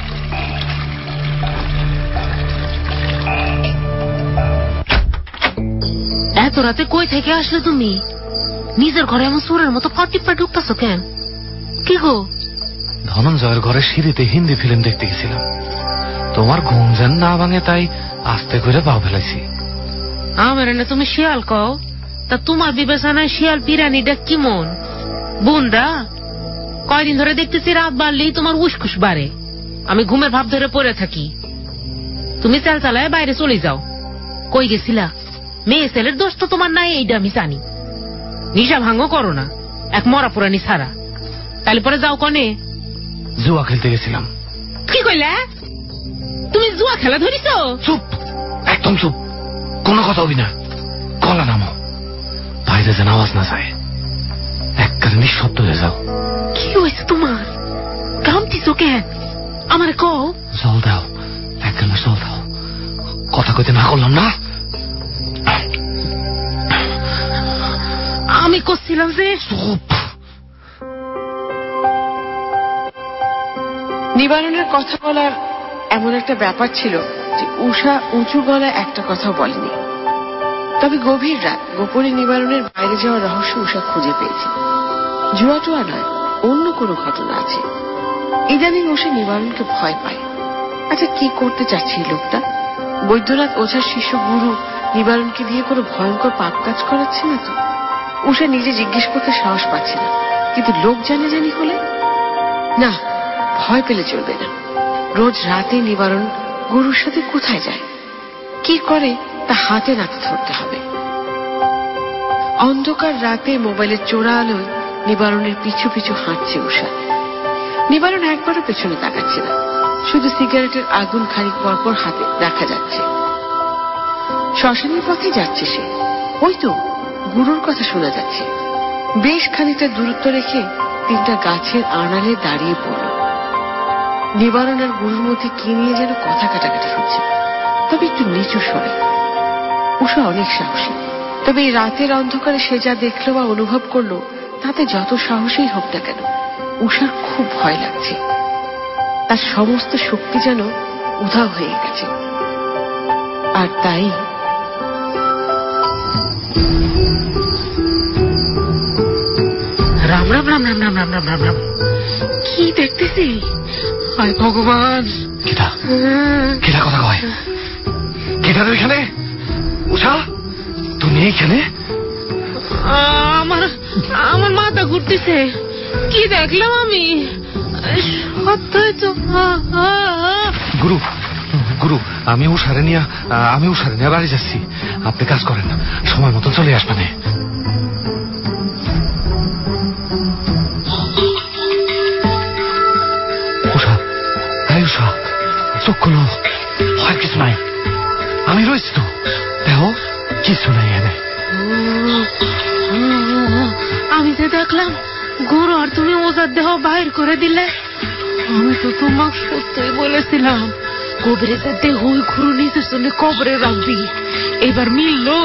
এত রাতে কই থেকে আসলে তুমি? নিজের ঘরে এমন চোরের মতো পাটি পাটি ঢুকতেছো কেন? কি গো? ধনঞ্জয়ের ঘরে সিঁড়িতে হিন্দি ফিল্ম দেখতে গেছিলাম। তোমার ঘুম যেন না ভাঙে তাই আস্তে করে পাও ফেলাইছি। আমার না তুমি শিয়াল কও, তা তোমার বিবেচনায় শিয়াল পিরানিটা কি মন বুন্দা? কয়দিন ধরে দেখতেছি রাত বাড়লেই তোমার উসকুস বাড়ে। আমি ঘুমের ভাব ধরে পড়ে থাকি, তুমি চাল চালায় বাইরে চলে যাও। কই গেছিলা? মেয়ে ছেলের দোষ তো তোমার নাই, এইটা আমি জানি। নিশা ভাঙ্গ করো না, এক মরা পুরানি ছাড়া। তাহলে পরে যাও কনে? জুয়া খেলতে গেছিলাম। কি কইলা? তুমি জুয়া খেলা ধরিস? চুপ, একদম চুপ, কোনো কথা হবি না। গলা নামো, বাইরে যেন আওয়াজ না যায়। একবারে নিঃশব্দ হয়ে যাও। কি হয়েছে তোমার? ঘামতিস কেন? আমার কও। জল দাও, এক গ্লাস জল দাও। কথা কইতে না করলাম না? আমি করছিলাম যে। চুপ। নিবারণের কথা বলার এমন একটা ব্যাপার ছিল যে উষা উঁচু গলায় একটা কথাও বলেনি। তবে গভীর রাত গোপনে নিবারণের বাইরে যাওয়ার রহস্য উষা খুঁজে পেয়েছে। জুয়া টুয়া নয়, অন্য কোনো ঘটনা আছে। ইদানিং উষা নিবারণকে ভয় পায়। আচ্ছা, কি করতে চাচ্ছে এই লোকটা? বৈদ্যনাথ ওঝার শিষ্য গুরু নিবারণকে দিয়ে কোনো ভয়ঙ্কর পাপ কাজ করাচ্ছে না তো? উষা নিজে জিজ্ঞেস করতে সাহস পাচ্ছে না, কিন্তু লোক জানে জানি হলে না, ভয় পেলে চলবে না। রোজ রাতে নিবারণ গুরুর সাথে কোথায় যায়, কি করে, তা হাতে নাতে ধরতে হবে। অন্ধকার রাতে মোবাইলের চোরা আলোয় নিবারণের পিছু পিছু হাঁটছে উষা। নিবারণ একবারও পেছনে তাকাচ্ছে না, শুধু সিগারেটের আগুন খানিক পরপর হাতে দেখা যাচ্ছে। শ্মশানের পথে যাচ্ছে সে। ওই তো গুরুর কথা শোনা যাচ্ছে। বেশ খানিকটা দূরত্ব রেখে তিনটা গাছের আড়ালে দাঁড়িয়ে পড়ল। নিবারণ আর গুরুর মধ্যে কি নিয়ে যেন কথা কাটাকাটি হচ্ছে, তবে একটু নিচু স্বরে। উষা অনেক সাহসী, তবে এই রাতের অন্ধকারে সে যা দেখলো বা অনুভব করলো তাতে যত সাহসী হোক না কেন উষার খুব ভয় লাগছে। তার সমস্ত শক্তি যেন উধাও হয়ে গেছে। আর তাই রাম রাম রাম রাম রাম রাম রাম রাম রাম। কি দেখতেছি? হায় ভগবান! কিটা কিটা কথা কয়? কিটা এখানে? উষা, তুমি এইখানে? আমার আমার মাথা ঘুরতেছে। কি দেখলাম আমি? সত্যই তো। গুরু গুরু আমি উষারে নিয়ে আমি উষারে নিয়ে বাড়ি যাচ্ছি। আপনি কাজ করেন না, সময় মতো চলে আসবেন। উষা, এই উষা, চোখ খুলো। হয় কিছু নাই, আমি রয়েছি তো। দেখো কিছু নাই এনে। আমি যে দেখলাম গুরু আর তুমি ওজার দেহ বাইর করে দিলে। আমি তো তোমাকে সত্যই বলেছিলাম কবরের দেহ ওই গুরু নিজের জন্য কবরে রাখবি। এবার মিললো।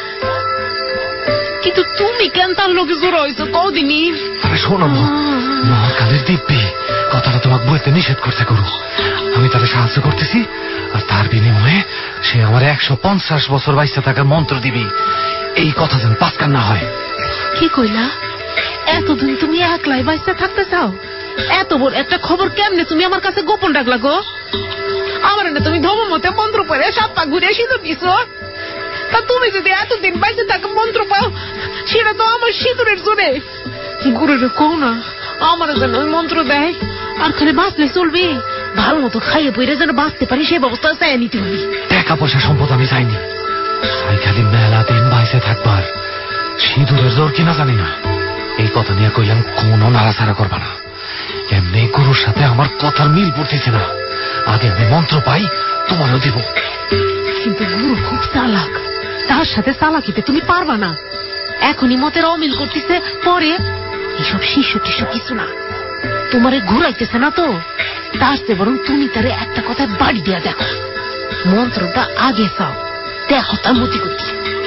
কিন্তু তুমি কেন তার লোকে জোর হয়েছো কদিনই? আরে শোনো, মহাকালের দিব্যি কথাটা তোমাকে বলতে নিষেধ করতে গুরু। আমি তাকে সাহায্য করতেছি, আর তার বিনিময়ে সে আমার একশো পঞ্চাশ বছর বাইসে থাকার মন্ত্র দিবি। এই কথা যেন পাঁচকান না হয়। কি কইলা? এতদিন তুমি একলাই বাইসে থাকতে চাও? এত বড় একটা খবর কেমনে তুমি আমার কাছে গোপন রাখলা গো? আমার না তুমি ধর্ম মতে মন্ত্র পড়ে সাত পা ঘুরে সিঁদুর দিছ। তা তুমি যদি এতদিন বাইসে থাকা মন্ত্র পাও, সেটা তো আমার সিঁদুরের জোরে। গুরুরে কও না আমার যেন ওই মন্ত্র দেয়। আর খালি বাঁচলে চলবে, ভালো মতো খাইয়ে পড়ে যেন বাঁচতে পারি সে ব্যবস্থা চাই নিতে হবে। টাকা পয়সা সম্পদ আমি চাইনি, চাই খালি মেলা দিন বাইসে থাকবার। সিঁদুরের জোর কিনা জানি না, এই কথা নিয়ে কইলাম কোনো নাড়াচাড়া করবা না। এমনি গুরুর সাথে আমার কথার মিল পড়তেছে না। আগে আমি মন্ত্র পাই, তোমারও দিব। কিন্তু গুরু খুব চালাক, তার সাথে চালাকিতে তুমি পারবা না। এখনই মতের অমিল করতেছে, পরে এসব শিশু টিশু কিছু না। তোমারে ঘুরাইতেছে না তো, তার চেয়ে বরং তুমি তারে একটা কথায় বাড়ি দিয়া দেখো। মন্ত্রটা আগে চাও, দেখো তার মতি করতে।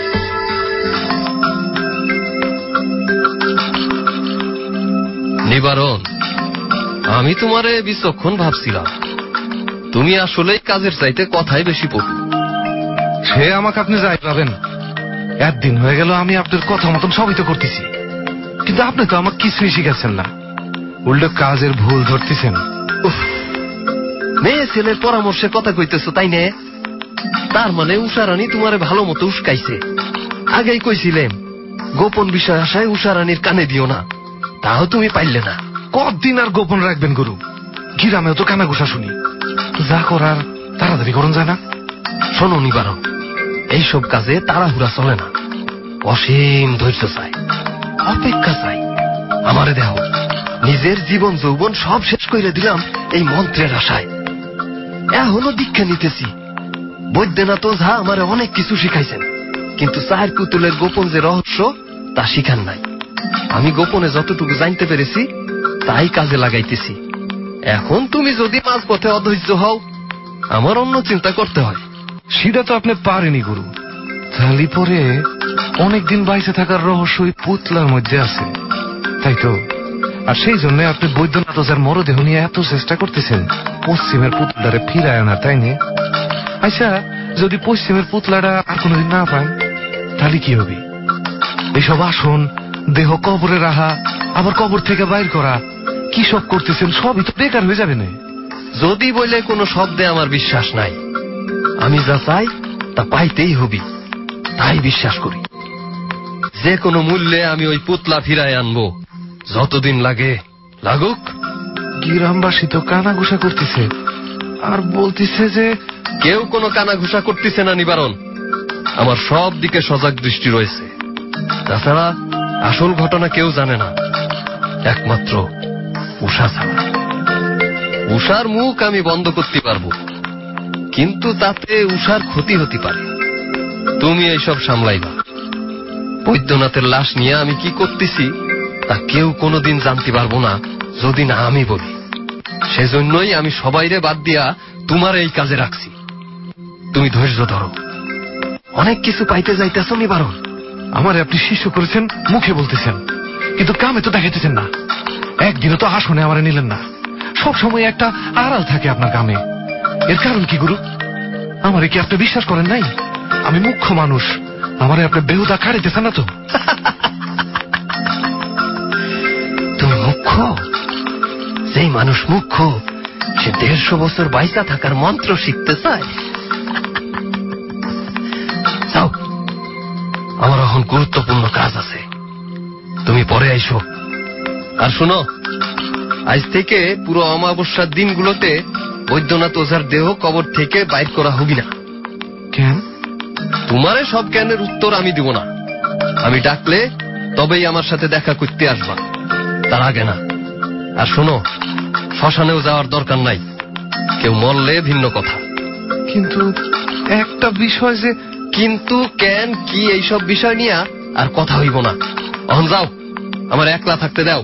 নিবারণ, আমি তোমারে বিচক্ষণ ভাবছিলাম। তুমি আসলে কাজের চাইতে কথাই বেশি পড়ো। সে আমাকে আপনি যাই পাবেন। একদিন হয়ে গেল আমি আপনার কথা মতন সবই তো করতেছি, কিন্তু আপনি তো আমাকে কিছুই শিখাচ্ছেন না, উল্টো কাজের ভুল ধরতেছেন। মেয়ে ছেলের পরামর্শে কথা কইতেছো তাই নে? তার মানে উষারানী তোমারে ভালো মতো উস্কাইছে। আগেই কইছিলেন গোপন বিষয় আসায় উষারানীর কানে দিও না, তাও তুমি পাইলে না। কতদিন আর গোপন রাখবেন গুরু? গ্রামেও তো কানাঘুষা শুনি। যা করার তাড়াতাড়ি করুন যায় না? শোনো নিবারণ, এইসব কাজে তাড়াহুড়া চলে না। অসীম ধৈর্য চাই, অপেক্ষা চাই। আমারে দেহ নিজের জীবন যৌবন সব শেষ করে দিলাম এই মন্ত্রের আশায়। এখনো দীক্ষা নিতেছি। বৈদ্যনাথ ওঝা আমারে অনেক কিছু শিখাইছেন, কিন্তু চায়ের পুতুলের গোপন যে রহস্য তা শিখান নাই। আমি গোপনে যতটুকু জানতে পেরেছি তাই কাজে লাগাইতেছি। এখন তুমি যদি মাঝপথে অধৈর্য হও, আমার অন্য চিন্তা করতে হয়। সেটা তো আপনি পারেনি গুরু। তাহলে পরে অনেকদিন বাইসে থাকার রহস্য ওই পুতলার মধ্যে আছে, তাই তো? আর সেই জন্য আপনি বৈদ্যনাথ ওঝার মরদেহ নিয়ে এত চেষ্টা করতেছেন পশ্চিমের পুতুলটারে ফিরায় আনার, তাই নিয়ে? আচ্ছা, যদি পশ্চিমের পুতলাটা আর কোনোদিন না পান তাহলে কি হবে? এইসব আসন, দেহ কবরে রাখা, আবার কবর থেকে বাইর করা, কি সব করতেছেন সবই তো বেকার হয়ে যাবে না। যদি বলে কোনো শব্দে আমার বিশ্বাস নাই, আমি যা চাই তা পাইতেই হবি, তাই বিশ্বাস করি। যে কোনো মূল্যে আমি ওই পুতলা ফিরায় আনবো, যতদিন লাগে লাগুক। গ্রামবাসী তো কানাঘুষা করতেছে আর বলতেছে যে কেউ কোনো কানাঘুষা করতেছে না নিবারণ, আমার সব দিকে সজাগ দৃষ্টি রয়েছে। তাছাড়া আসল ঘটনা কেউ জানে না, একমাত্র উষা ছাড়া। উষার মুখ আমি বন্ধ করতে পারবো, কিন্তু তাতে উষার ক্ষতি হতে পারে। তুমি এইসব সামলাইবা। বৈদ্যনাথের লাশ নিয়ে আমি কি করতেছি তা কেউ কোনোদিন জানতে পারবো না যদি না আমি বলি। সেজন্যই আমি সবাইরে বাদ দিয়া তোমার এই কাজে রাখছি। তুমি ধৈর্য ধরো, অনেক কিছু পাইতে যাইতেছ নিবারণ। আমারে আপনি শিষ্য করেছেন, মুখে বলতেছেন, কিন্তু কামে তো দেখাইতেছেন না। একদিনও তো আসনে আমারে নিলেন না। সব সময় একটা আড়াল থাকে আপনার কামে। এর কারণ কি গুরু? আমারে কি আপনি বিশ্বাস করেন নাই? আমি মুখ্য মানুষ, আমারে আপনি বেহুদা খাড়িতেছেন না তো? তুমি মুখ্য? যেই মানুষ মুখ্য সে দেড়শো বছর বাইসা থাকার মন্ত্র শিখতে চায়। যাও, আমার এখন গুরুত্বপূর্ণ কাজ আছে, তুমি পরে আইসো। আর শোনো, আজ থেকে পুরো অমাবস্যার দিনগুলোতে বৈদ্যনাথ ওঝার দেহ কবর থেকে বাইর করা হবি না। কেন? তোমারে সব জ্ঞানের উত্তর আমি দিব না। আমি ডাকলে তবেই আমার সাথে দেখা করতে আসবা, তার আগে না। আর শোনো, শ্মশানেও যাওয়ার দরকার নাই, কেউ মরলে ভিন্ন কথা। কিন্তু একটা বিষয় যে কিন্তু কেন কি এইসব বিষয় নিয়ে আর কথা হইব না। অহন যাও, আমার একলা থাকতে দাও।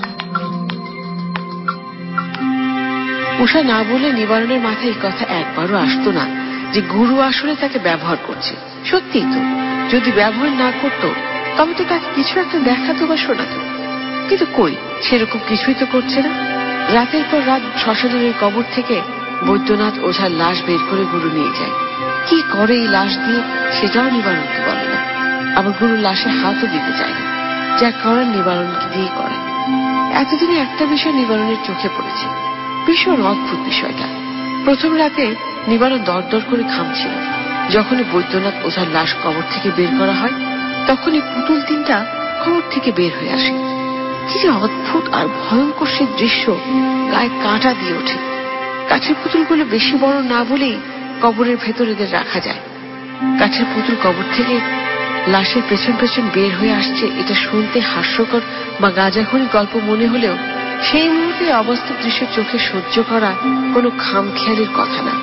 উষা না বলে নিবারণের মাথায় এই কথা একবারও আসতো না যে গুরু আসলে তাকে ব্যবহার করছে। সত্যিই তো, যদি ব্যবহার না করতো তবে তো তাকে কিছু একটা দেখাতো বা শোনাতো। কিন্তু কই, সেরকম কিছুই তো করছে না। রাতের পর রাত শ্মশানের ওই কবর থেকে বৈদ্যনাথ ওঝার লাশ বের করে গুরু নিয়ে যায়। কি করে এই লাশ দিয়ে সেটাও নিবারণকে বলে না। আবার গুরু লাশে হাতও দিতে চায় না, যা করার নিবারণকে দিয়ে করে। এতদিনে একটা বিষয় নিবারণের চোখে পড়েছে, ভীষণ অদ্ভুত বিষয়টা। প্রথম রাতে নিবারণ দর দর করে ঘামছিল। যখনই বৈদ্যনাথ ওঝার লাশ কবর থেকে বের করা হয়, তখনই পুতুল তিনটা কবর থেকে বের হয়ে আসে। কি যে অদ্ভুত আর ভয়ঙ্কর সে দৃশ্য, গায়ে কাঁটা দিয়ে ওঠে। কাঠের পুতুলগুলো বেশি বড় না বলেই কবরের ভেতর এদের রাখা যায়। কাঠের পুতুল কবর থেকে লাশের পেছন পেছন বের হয়ে আসছে, এটা শুনতে হাস্যকর বা গাঁজাখড়ি গল্প মনে হলেও সেই মুহূর্তে অবাস্তব দৃশ্য চোখে সহ্য করা কোনো খামখেয়ালির কথা না।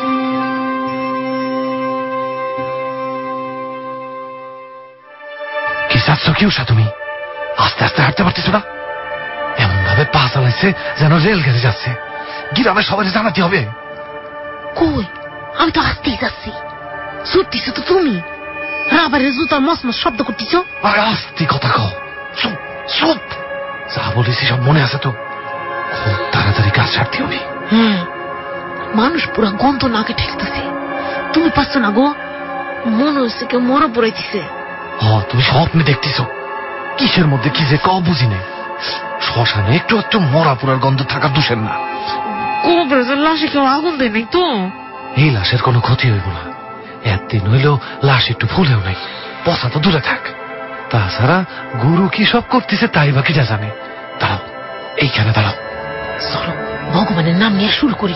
কি চাচ্ছ কি উষা? তুমি আস্তে আস্তে হাঁটতে পারতেছ না? এমন ভাবে পা চালাইছে যেন রেল গাড়ি যাচ্ছে। গ্রামে সবাই জানাতে হবে। কই, আমি তো আসতেই যাচ্ছি। ছুটতিস তো তুমি, রাবারের জুতার মসমস শব্দ করতেছ। আরে আস্তে কথা কও। চুপ চুপ, যা বলেছি সব মনে আছে তো? খুব তাড়াতাড়ি কাজ ছাড়তে হবে। হ্যাঁ, মানুষ পুরা গন্ধ নাকে ঠেকতেছে। তুমি পাচ্ছ না গো? মনে হচ্ছে কেউ মরা পড়াইতেছে। হ, তুমি স্বপ্নে দেখতেছ। কিসের মধ্যে কি যে কও বুঝি না। শ্মশানে একটু একটু মরা পোড়ার গন্ধ থাকা দোষের না। কবরের লাশে কেউ আগুন দেয় নাই তো? এই লাশের কোনো ক্ষতি হইব না। একদিন হইলেও লাশ একটু ফুলেও নাই, পচা তো দূরে থাক। তাছাড়া গুরু কি সব করতেছে তাই বা কিটা জানে। দাঁড়াও, এইখানে দাঁড়াও। চলো ভগবানের নাম নিয়ে শুরু করি।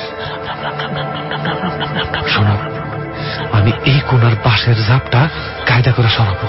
শোনো, আমি এই কোনার বাঁশের ঝাপটা কায়দা করে সরাবো,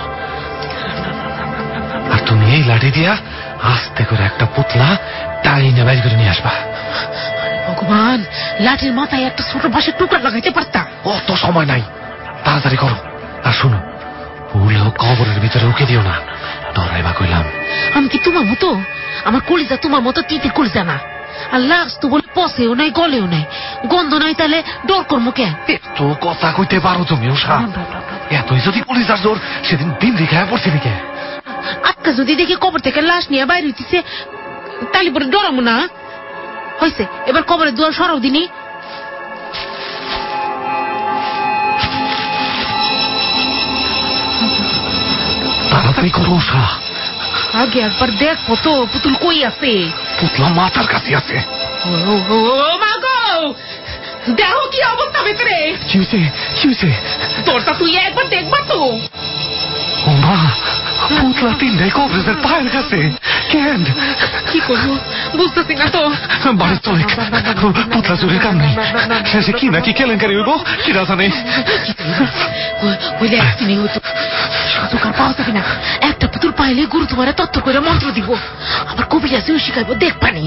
আর তুমি এই লাঠি দিয়া আস্তে করে একটা পুতলা টাইনে বাইর করে নিয়ে আসবা। ভগবান, লাঠির মাথায় একটা ছোট বাঁশের টুকরা লাগাইতে পারতা। অত সময় নাই, তাড়াতাড়ি করো। আর শোনো, ভুলেও কবরের ভিতরে উকে দিও না, ডরাইবা কইলাম। আমি কি তোমার মতো? আমার কলিজা তোমার মতো তিতির কলিজা না। আর লাশ তো বলে পচেও নাই, গলেও নাই, গন্ধ নাই, তাহলে ডর করবো কে? এত কথা কইতে পারো তুমি উষা? এতই যদি কলিজার জোর, সেদিন দিন রেখায় পড়ছিলি কে? আজকে যদি দেখি কবর থেকে লাশ নিয়ে বাইরে হইতেছে, তাহলে পরে ডরাবো না? হয়েছে, এবার কবরের দুয়ার সরাও দিনি। তাড়াতাড়ি করো উষা। আগে একবার দেখ কত পুতুল কই আছে। পুতলা মাথার কাছে আছে। ও মা গো, দেখো কি অবস্থা ভিতরে। কি হয়েছে কি হয়েছে? তোরটা তুই একবার দেখবা তো। ও মা, পুতলা তিনটাই কবরেজের পায়ের কাছে। কেন কি করবো বুঝতেছি না তো। বাড়ির চলে পুতলা চুরির কাম নেই, শেষে কি নাকি কেলেঙ্কারি হইব কি রাজা নেই। হইলে একদিনই হতো, সুযোগ আর পাওয়া যাবে না। একটা পুতুল পাইলে গুরু তোমার তত্ত্ব করে মন্ত্র দিব, আবার কবিরাজেও শিখাইবো, দেখবানি।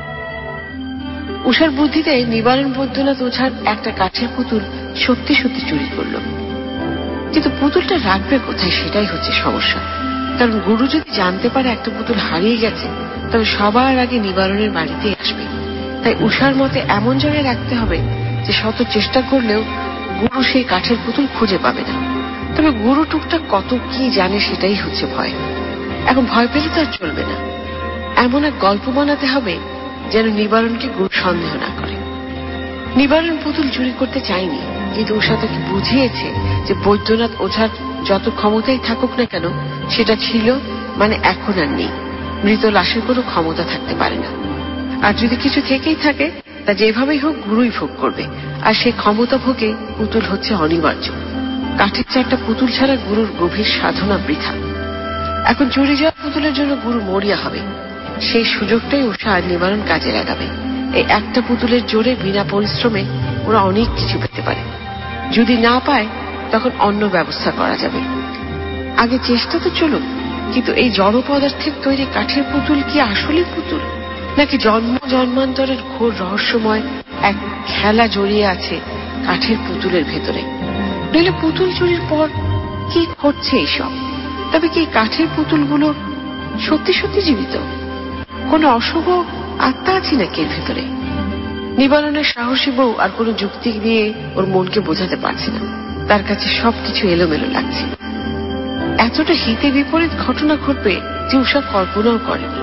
উষার বুদ্ধিতে নিবারণ বৈদ্যনাথ ওঝার একটা কাঠের পুতুল সত্যি সত্যি চুরি করল, কিন্তু পুতুলটা রাখবে কোথায় সেটাই হচ্ছে সমস্যা। কারণ গুরু যদি জানতে পারে একটা পুতুল হারিয়ে গেছে, তবে সবার আগে নিবারণের বাড়িতে আসবে। তাই উষার মতে এমন জায়গায় রাখতে হবে যে শত চেষ্টা করলেও গুরু সেই কাঠের পুতুল খুঁজে পাবে না। তবে গুরু টুকটাক কত কি জানে সেটাই হচ্ছে ভয়। এখন ভয় পেলে তো আর চলবে না, এমন এক গল্প বানাতে হবে যেন নিবারণকে গুরু সন্দেহ না করে। নিবারণ পুতুল চুরি করতে চায়নি, কিন্তু উষা তাকে বুঝিয়েছে যে বৈদ্যনাথ ওঝার যত ক্ষমতাই থাকুক না কেন, সেটা ছিল মানে এখন আর নেই। মৃত লাশের কোনো ক্ষমতা থাকতে পারে না, আর যদি কিছু থেকেই থাকে তা যেভাবেই হোক গুরুই ভোগ করবে, আর সেই ক্ষমতা ভোগে পুতুল হচ্ছে অনিবার্য। কাঠের চারটা পুতুল ছাড়া গুরুর গভীর সাধনা বৃথা। এখন চুরি যাওয়া পুতুলের জন্য গুরু মরিয়া হবে, সেই সুযোগটাই উষা আর নিবারণ কাজে লাগাবে। এই একটা পুতুলের জোরে বিনা পরিশ্রমে ওরা অনেক কিছু পেতে পারে। যদি না পায় তখন অন্য ব্যবস্থা করা যাবে। আগে চেষ্টা তো চলুক, কিন্তু এই জড় পদার্থের তৈরি কাঠের পুতুল কি আসলে পুতুল, নাকি জন্ম জন্মান্তরের ঘোর রহস্যময় এক খেলা জড়িয়ে আছে কাঠের পুতুলের ভেতরে? নইলে পুতুল চুরির পর কি ঘটছে এইসব? তবে কি কাঠের পুতুলগুলো সত্যি সত্যি জীবিত? কোন অশুভ আত্মা আছে নাকি এর ভেতরে? নিবারণের সাহসী বউ আর কোন যুক্তি দিয়ে ওর মনকে বোঝাতে পারছে না, তার কাছে সবকিছু এলোমেলো লাগছে। এতটা হিতে বিপরীত ঘটনা ঘটবে যে উষা কল্পনাও করেনি।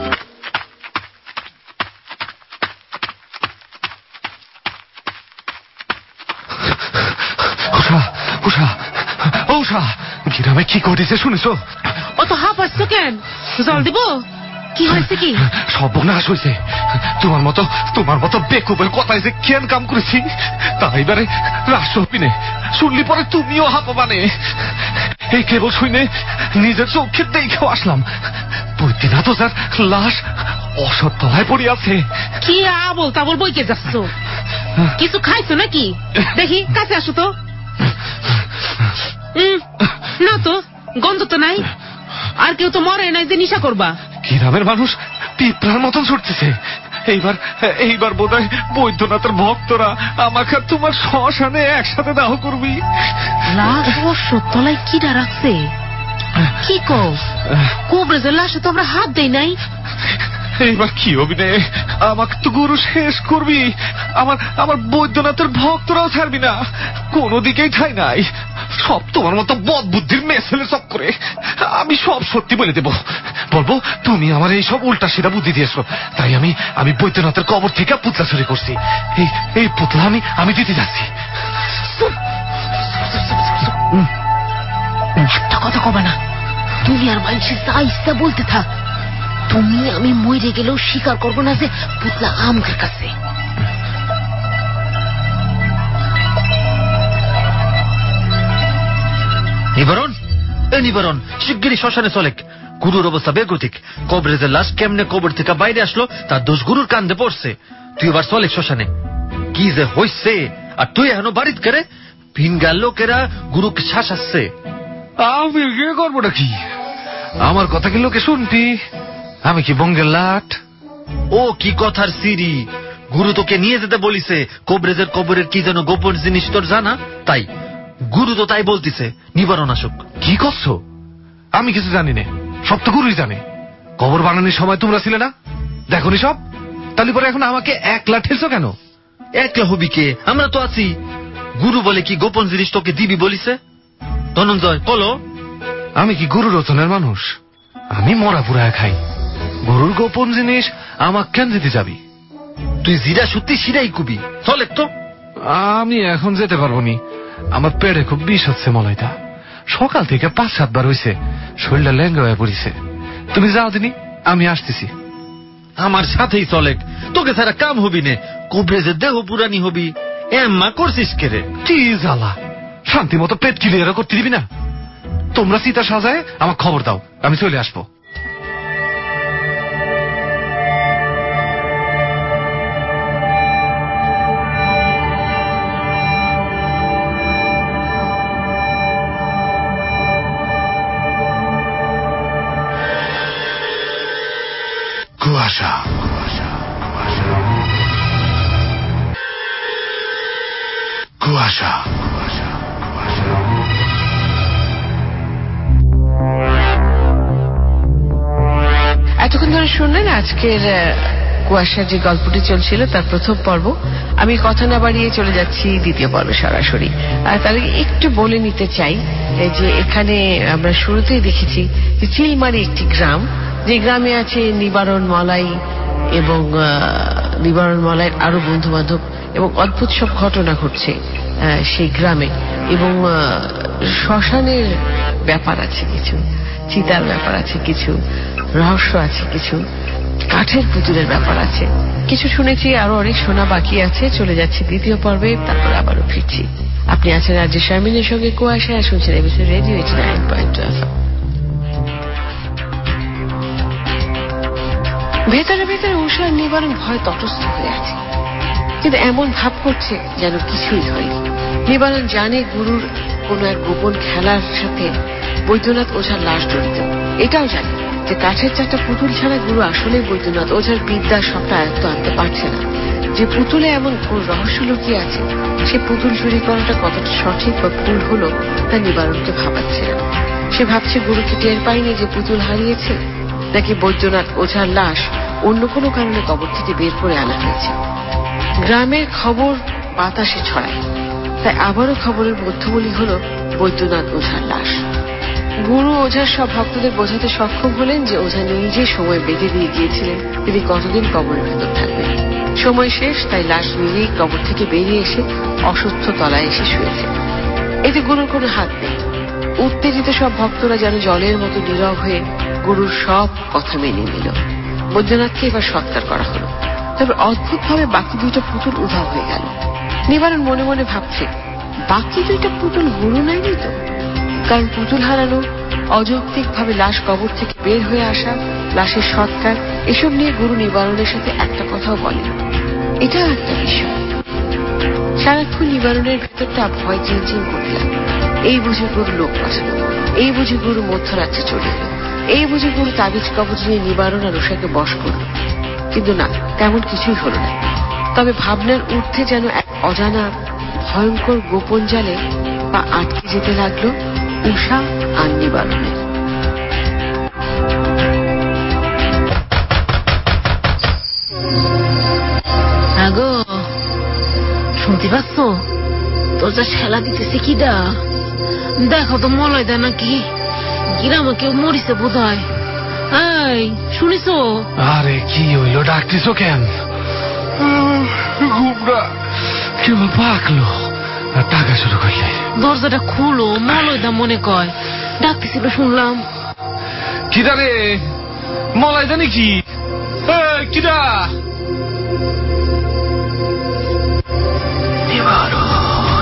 উষা উষা উষা, গ্রামে কি ঘটেছে শুনেছো? অত হাঁপাচ্ছ কেন? জল দিব? কি হয়েছে কি? সর্বনাশ হয়েছে। তোমার মতো তোমার মতো বেকুবের কথায় যে কেন কাম করেছি তা এবারে রাষ্ট্রপিনে শুনলি পরে তুমিও হাঁপাবানে। এই কেবল শুনে নিজের চোখে দেখেও আসলাম, বৈদ্যনাথ ওঝার লাশ অসৎ তলায় পড়ে আছে। কি আবল তাবল বইকে যাচ্ছ? কিছু খাইছো নাকি? দেখি কাছে আসো তো। না তো, গন্ধ তো নাই। আর কেউ তো মরে নাই যে নিশা করবা। গ্রামের মানুষ পিঁপড়ার মতন ছুটতেছে। এইবার এইবার বোধহয় বৈদ্যনাথের ভক্তরা আমাকে তোমার শ্মশানে একসাথে দাহ করবি। লাশ অসৎ তলায় কিডা রাখছে? কি কও? কবরেজের লাশে তো আমরা হাত দেই নাই। এইবার কি হবি রে? আমাকে তো গুরু শেষ করবি, আমার আমার বৈদ্যনাথের ভক্তরাও ছাড়বি না। কোন দিকেই ঠাই নাই, সব তোমার মতো বদ বুদ্ধির মেসেলে সব করে। আমি সব সত্যি বলে দেব, বলবো তুমি আমার এই সব উল্টা সিধা বুদ্ধি দিয়েছো, তাই আমি আমি বৈদ্যনাথের কবর থেকে পুতলা চুরি করছি। এই এই পুতলা আমি আমি দিতে যাচ্ছি। একটা কথা কবে না, তুমি আর মানুষের যা ইচ্ছা বলতে থাক। তুমি আমি মরে গেলেও স্বীকার করবো না যে পুতলা আমার কাছে। নিবারণ, এ নিবারণ, শিগগিরই শ্মশানে চলেক। গুরুর অবস্থা বেগতিক। কবরেজের লাশ কেমনে কবর থেকে বাইরে আসলো তার দোষ গুরুর কান্দে পড়ছে। তুই এবার চলেক শ্মশানে। কি যে হইছে, আর তুই এখনো বাড়িত করে ভিনগার লোকেরা গুরুকে শ্বাস আসছে। আমি কি করবো নাকি? আমার কথা কি লোকে শুনবি? আমি কি বঙ্গের লাট? ও কি কথার সিরি! গুরু তোকে নিয়ে যেতে বলিছে। কবরেজের কবরের কি যেন গোপন জিনিস তোর জানা, তাই গুরু তো তাই বলতিছে নিবারণ আসুক। কি করছো? আমি কিছু জানি না, সব তো গুরুই জানে। কবর বানানোর সময় তোমরা ছিলে না, দেখোনি সব? তাহলে পরে এখন আমাকে একলা ঠেলছো কেন? একলা হবি কে? আমরা তো আছি। গুরু বলে কি গোপন জিনিস তোকে দিবি বলিছে? ধনঞ্জয় বলো। আমি কি গুরুর রচনের মানুষ? আমি মরা পুরায় খাই। গুরুর গোপন জিনিস আমাক কেন দিতে যাবি? তুই জিরা সত্যি সিরাই কুবি। চলে তো। আমি এখন যেতে পারবো নি, আমার পেটে খুব বিষ হচ্ছে মলাইটা। সকাল থেকে পাঁচ সাতবার হয়েছে, শরীরটা লেঙ্গা হয়ে পড়েছে। তুমি যাও দিনি, আমি আসতেছি। আমার সাথেই চলে, তোকে ছাড়া কাম হবি নে। কবরেজের দেহ পুরানি হবি, এম্মা করছিস কে রে? কি জ্বালা, শান্তি মতো পেট ক্লিয়ার করতে দিবি না? তোমরা চিতা সাজায় আমার খবর দাও, আমি চলে আসবো। কুয়াশা, কুয়াশা, কুয়াশা, কুয়াশা, কুয়াশা, কুয়াশা। এতক্ষণ ধরে শুনলেন আজকের কুয়াশার যে গল্পটি চলছিল তার প্রথম পর্ব। আমি কথা না বাড়িয়ে চলে যাচ্ছি দ্বিতীয় পর্বে সরাসরি। আর তার আগে একটু বলে নিতে চাই যে এখানে আমরা শুরুতেই দেখেছি যে চিলমারি একটি গ্রাম, যে গ্রামে আছে নিবারণ মলাই এবং নিবারণ মলাইয়ের আরো বন্ধু বান্ধব, এবং অদ্ভুত সব ঘটনা ঘটছে সেই গ্রামে। এবং শ্মশানের ব্যাপার আছে কিছু, চিতার ব্যাপার আছে কিছু, রহস্য আছে কিছু, কাঠের পুতুলের ব্যাপার আছে কিছু। শুনেছি আরো অনেক শোনা বাকি আছে। চলে যাচ্ছে দ্বিতীয় পর্বে, তারপর আবারও ফিরছি। আপনি আছেন রাজ্য শারমিনের সঙ্গে কুয়াশায়, শুনছেন ABC radio eighty nine point two F M. ভেতরে ভেতরে উষার নিবারণ ভয় তটস্থ হয়ে আছে, কিন্তু এমন ভাব করছে যেন কিছুই হয়নি। নিবারণ জানে গুরুর কোন এক গোপন খেলার সাথে বৈদ্যনাথ ওঝার লাশ জড়িত। এটাও জানে যে কাঠের চারটা পুতুল ছাড়া গুরু আসলে বৈদ্যনাথ ওঝার বিদ্যা সবটা আয়ত্ত আনতে পারছে না। যে পুতুলে এমন কোন রহস্য লুকিয়ে আছে, সে পুতুল চুরি করাটা কতটা সঠিক বা ভুল হলো তা নিবারণকে ভাবাচ্ছে না। সে ভাবছে গুরু কি টের পায়নি যে পুতুল হারিয়েছে, নাকি বৈদ্যনাথ ওঝার লাশ অন্য কোনো কারণে কবর থেকে বের করে আনা হয়েছে। গ্রামের খবর বাতাসে ছড়ায়, তাই আবারও খবরের মধ্যবলি হল বৈদ্যনাথ ওঝার লাশ। গুরু ওঝার সব ভক্তদের বোঝাতে সক্ষম হলেন যে ওঝা নিজে সময় বেঁধে দিয়ে গিয়েছিলেন তিনি কতদিন কবরের ভেতর থাকবেন। সময় শেষ, তাই লাশ নিজেই কবর থেকে বেরিয়ে এসে অসুস্থ তলায় এসে শুয়েছে। এতে গুরুর কোনো হাত নেই। উত্তেজিত সব ভক্তরা যেন জলের মতো নীরব হয়ে গুরুর সব কথা মেনে নিল। বৈদ্যনাথকে এবার সৎকার করা হলো। তবে অদ্ভুত ভাবে বাকি দুইটা পুতুল উধাও হয়ে গেল। নিবারণ মনে মনে ভাবছে, বাকি দুইটা পুতুল গুরু নেয়নি তো? কারণ পুতুল হারানো, অযৌক্তিক ভাবে লাশ কবর থেকে বের হয়ে আসা, লাশের সৎকার, এসব নিয়ে গুরু নিবারণের সাথে একটা কথাও বলে। এটাও একটা বিষয়। সারাক্ষণ নিবারণের ভেতরটা ভয় চিনচিন করতে লাগলো। এই বুঝে গুরু লোক পাঠালো, এই বুঝে গুরু মধ্যরাত্রে চলে এলো, এই বুঝে গুরু তাবিজ কবজ নিয়ে নিবারণ আর উষাকে বশ করল। কিন্তু না, তেমন কিছুই হল না। তবে ভাবনার ঊর্ধ্বে যেন এক অজানা ভয়ঙ্কর গোপন জালে বা আটকে যেতে লাগলো উষা আর নিবারণের। আগো শুনতে পাচ্ছ? তোর যা ঠেলা দিতেছে কিডা? দেখো তো মলয় দা নাকি গ্রামে কেউ মরিছে বোধ হয়। এই শুনিস? আরে কি হইল, ডাকতিস কেন? ঘুমরা কেবল পাকলো আর টাকা শুরু করলে। দরজাটা খুলো, মলয় দা মনে কয় ডাকতেছিল শুনলাম। কিরা রে? মলাই দা নাকি? কিরা? নিবারণ,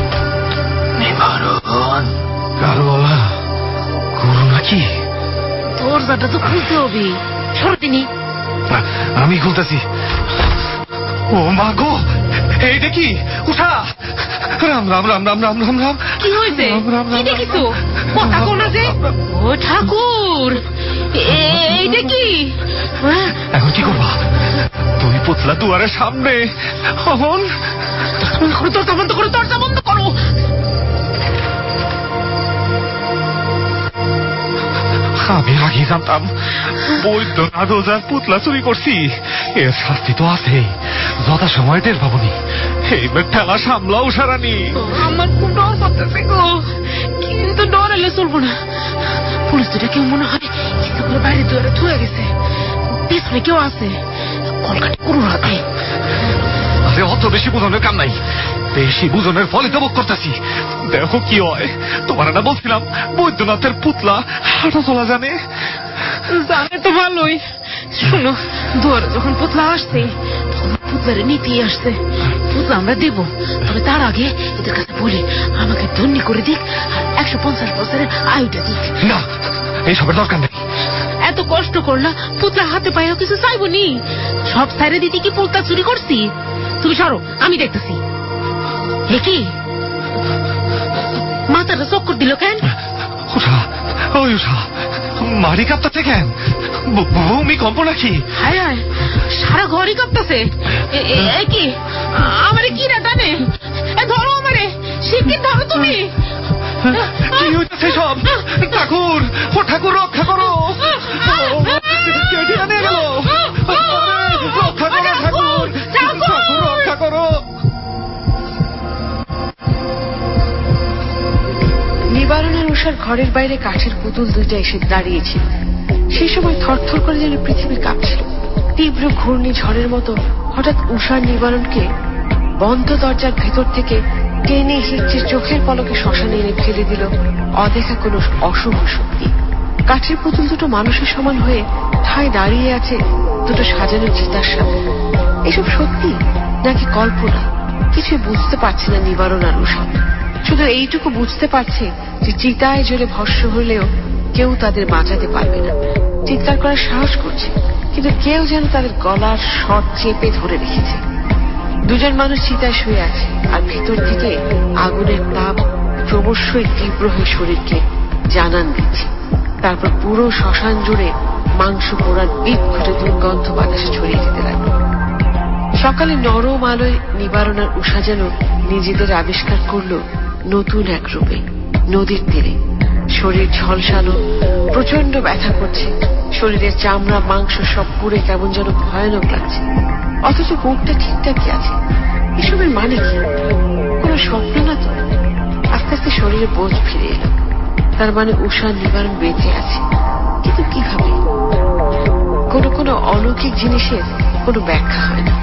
নিবারণ। কারো বলা গুরু নাকি? দরজাটা তো খুলতে হবে, সরতিনি। আমি খুলতেছি। ও মা গো, এইটা কি? উঠা! রাম রাম রাম রাম রাম রাম রাম। কি হয়েছে? কি দেখিস? কথা কোন আছে? ও ঠাকুর, এইটা কি? এখন কি করবা? তুমি পুতলা দুয়ারের সামনে। দরজা বন্ধ করো, দরজা বন্ধ করো। আমি আগে জানতাম বৈদ্যনাথ ওঝার পুতলা চুরি করছি। এর শাস্তি তো আছে, যথা সময় টের পাবনি। এইবার ঠেলা সামলাও সারানি। আমার খুব ডর করতেছে গো, কিন্তু ডর এলে চলবো না। পুলিশ দুটা কেউ মনে হয় কিছু করে বাইরে দুয়ারে থুয়ে গেছে। পিছনে কেউ আছে, কলকাটি গুরুর হাতে। আরে অত বেশি বোঝানোর কাম নাই। বেশি বুঝনের ফলে তো ভোগ করতেছি। দেখো কি হয়। তোমার না বলছিলাম বৈদ্যনাথের পুতলা হাঁটা চলা জানে। জানে তো ভালোই। শুনো, দুয়ারে যখন পুতলা আসছে তখন পুতলারে নিতেই আসছে। পুতলা আমরা দেবো, তবে তার আগে এদের কাছে বলি আমাকে ধন্যি করে দিক আর একশো পঞ্চাশ বছরের আয়ুটা দিক। না, এইসবের দরকার নেই। এত কষ্ট করলা, পুতলা হাতে পায়েও কিছু চাইবো নি। সব সাইরে দিতে কি পুতলা চুরি করছি? তুমি সরো, আমি দেখতেছি। হে কি মাথাটা চক্কর দিল কেন? উষা, ওই উষা, মারি কাঁপতেছে কেন? ভূমিকম্প নাকি? হায় হায়, সারা ঘরই কাঁপতেছে। কি আমারে কি না টানে? ধরো আমারে, শিগগির ধরো তুমি। কি হইতেছে সব? ঠাকুর, ও ঠাকুর রক্ষা করো। কেটে আনে গেল। রক্ষা করো ঠাকুর, ঠাকুর রক্ষা করো। নিবারণের উষার ঘরের বাইরে কাঠের পুতুল দুইটা এসে দাঁড়িয়েছিল। সেই সময় থরথর করে যেন পৃথিবী কাঁপছিল। তীব্র ঘূর্ণি ঝড়ের মতো হঠাৎ উষার নিবারণকে বন্ধ দরজার ভেতর থেকে টেনে হিঁচড়ে চোখের পলকে শ্মশানে এনে ফেলে দিল অদেখা কোনো অশুভ শক্তি। কাঠের পুতুল দুটো মানুষের সমান হয়ে ঠায় দাঁড়িয়ে আছে দুটো সাজানো চিতার সামনে। এসব সত্যি নাকি কল্পনা কিছুই বুঝতে পারছে না নিবারণ আর উষা। শুধু এইটুকু বুঝতে পারছে যে চিতায় জ্বলে ভস্ম হলেও কেউ তাদের বাঁচাতে পারবে না। চিৎকার করার সাহস করছে, কিন্তু কেউ যেন তাদের গলার স্বর চেপে ধরে রেখেছে। দুজন মানুষ চিতায় শুয়ে আছে আর ভেতর থেকে আগুনের তাপ ক্রমশই তীব্র হয়ে শরীরকে জানান দিচ্ছে। তারপর পুরো শ্মশান জুড়ে মাংস পোড়ার বিক্ষুটে দুর্গন্ধ বাতাসে ছড়িয়ে যেতে লাগলো। সকালে নরম আলোয় নিবারণ আর উষা যেন নিজেদের আবিষ্কার করলো নতুন এক রূপে। নদীর তীরে শরীর ঝলসানো, প্রচন্ড ব্যথা করছে, শরীরের চামড়া মাংস সব পুড়ে কেমন যেন ভয়ানক লাগছে, অথচ মুখটা ঠিকঠাকই আছে। এসবের মানে কি? কোন স্বপ্ন না তো? আস্তে আস্তে শরীরে বোঝ ফিরে এলো। তার মানে উষা নিবারণ বেঁচে আছে, কিন্তু কিভাবে? কোনো কোনো অলৌকিক জিনিসের কোনো ব্যাখ্যা হয় না।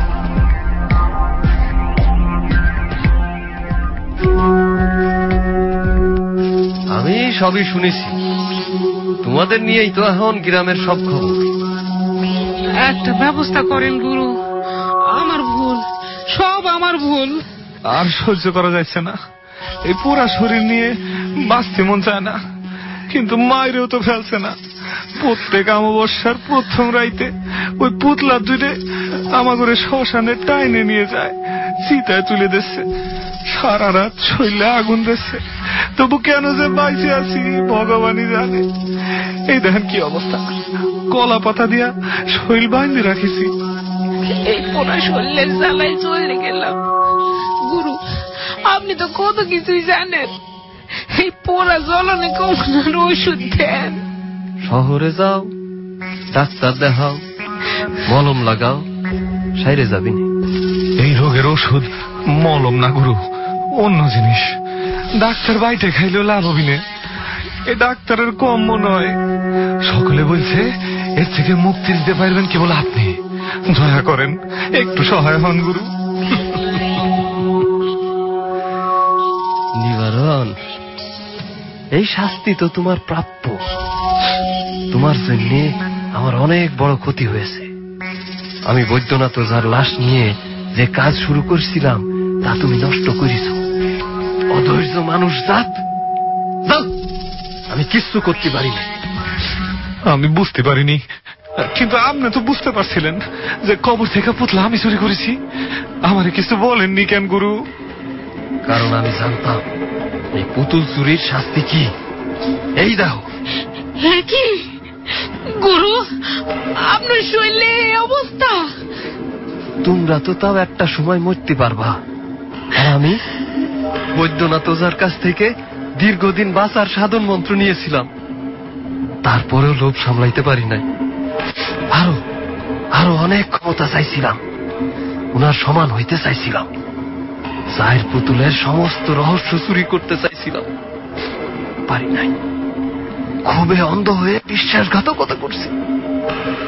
আমি সবই শুনেছি, তোমাদের নিয়েই তো এখন গ্রামের সব খবর। একটা ব্যবস্থা করেন গুরু, আমার ভুল, সব আমার ভুল। আর সহ্য করা যাচ্ছে না। এই পুরা শরীর নিয়ে বাঁচতে মন চায় না, কিন্তু মায়েরও তো ফেলছে না। প্রত্যেক অমাবস্যার প্রথম রাইতে ওই পুতলা দুইটে আমাগরে শ্মশানে টাইনে নিয়ে যায়, চিতায় তুলে দিচ্ছে। সারা রাত শৈলে আগুন দিচ্ছে, তবু কেন যে বাইচে আছি ভগবানই জানে। এই দেখেন কি অবস্থা, কলা পাতা দিয়া শৈল বাঁধে রাখিছি। এই পোড়া শরীরের জ্বালায় চলে গেলাম। গুরু, আপনি তো কত কিছুই জানেন। এই পোড়া জ্বলনে কমানোর ওষুধ দেন। শহরে যাও, ডাক্তার দেখাও, মলম লাগাও, সাইরে যাবি না। এই রোগের ওষুধ মলম না গুরু, অন্য জিনিস। ডাক্তার বাইটে খাইলেও লাভ হবি না। এই ডাক্তারের কম মনে হয়। সকলে বলছে এর থেকে মুক্তি দিতে পারবেন কেবল আপনি। দয়া করেন, একটু সহায় হন গুরু। নিবারণ, এই শাস্তি তো তোমার প্রাপ্য। তোমার জন্য আমার অনেক বড় ক্ষতি হয়েছে। আমি বৈদ্যনাথ ওঝার লাশ নিয়ে যে কাজ শুরু করছিলাম তা তুমি নষ্ট করেছ। অধৈর্য মানুষ জাত, যাও, আমি কিচ্ছু করতে পারি না। আমি বুঝতে পারিনি, কিন্তু আপনি তো বুঝতে পারছিলেন যে কবর থেকে পুতলা আমি চুরি করেছি। আমারে কিছু বলেননি কেন গুরু? কারণ আমি জানতাম এই পুতুল চুরির শাস্তি কি। এই দাও। হ্যাঁ কি গুরু, আপনার শরীরে এই অবস্থা? তোমরা তো তাও একটা সময় মরতে পারবা, আর আমি বৈদ্যনাথ ওঝার কাছ থেকে দীর্ঘদিন বাঁচার সাধন মন্ত্র নিয়েছিলাম। তারপরেও লোভ সামলাইতে পারি নাই। আরো আরো অনেক ক্ষমতা চাইছিলাম, উনার সমান হইতে চাইছিলাম। চায়ের পুতুলের সমস্ত রহস্য চুরি করতে চাইছিলাম, পারি নাই। খুবই অন্ধ হয়ে বিশ্বাসঘাতকতা করছি।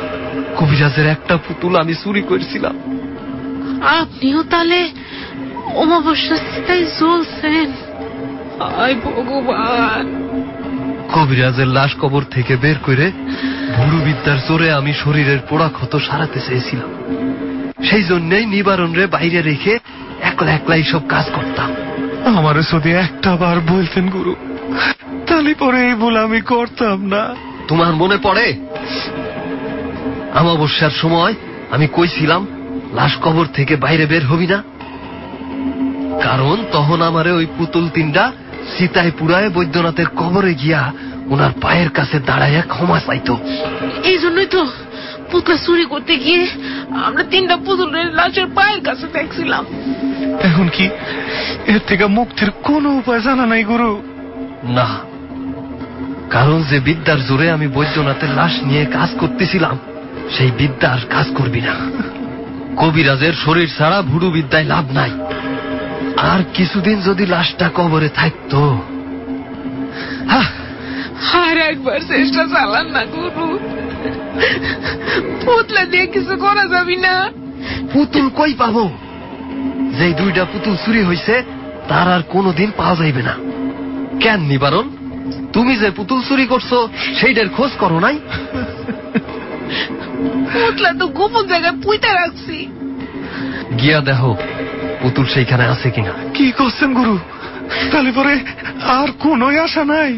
কবিরাজের একটা পুতুল আমি চুরি করেছিলাম। আপনিও তাহলে অমাবস্যা তাই জ্বলছেন। হায় ভগবান! কবিরাজের লাশ কবর থেকে বের করে ভুরু বিদ্যার জোরে আমি শরীরের পোড়া ক্ষত সারাতে চেয়েছিলাম। সেই জন্যই নিবারণ রে বাইরে রেখে একলা একলাই সব কাজ করতাম। আমারে যদি একটা বার বলতেন গুরু, তাহলে পরে এই ভুল আমি করতাম না। তোমার মনে পড়ে অমাবস্যার সময় আমি কইছিলাম লাশ কবর থেকে বাইরে বের হবি না? কারণ তখন আমারে ওই পুতুল তিনটা সীতায় পুরায় বৈদ্যনাথের কবরে গিয়া ওনার পায়ের কাছে দাঁড়াইয়া ক্ষমা চাইতো। এই জন্যই তো পুতলা চুরি করতে গিয়ে আমরা তিনটা পুতুলের লাশের পায়ের কাছে দেখছিলাম। এখন কি এর থেকে মুক্তির কোনো উপায় জানা নাই গুরু? না, কারণ যে বিদ্যার জোরে আমি বৈদ্যনাথের লাশ নিয়ে কাজ করতেছিলাম সেই বিদ্যা আর কাজ করবি না। কবিরাজের শরীর ছাড়া ভুরু বিদ্যায় লাভ নাই। আর কিছুদিন যদি লাশটা কবরে থাকতো। আর একবার চেষ্টা চালান না গুরু, পুতলা দিয়ে কিছু করা যাবি না। পুতুল কই পাবো? যে দুইটা পুতুল চুরি হয়েছে তার আর কোনোদিন পাওয়া যাইবে না। কেন নিবারণ, তুমি যে পুতুল চুরি করছো সেইটার খোঁজ করো নাই? পুতলা তো গোপন জায়গায় পুঁতে রাখছি। গিয়া দেখো পুতুল সেইখানে আছে কিনা। কি করছেন গুরু? তাহলে পরে আর কোন আশা নাই?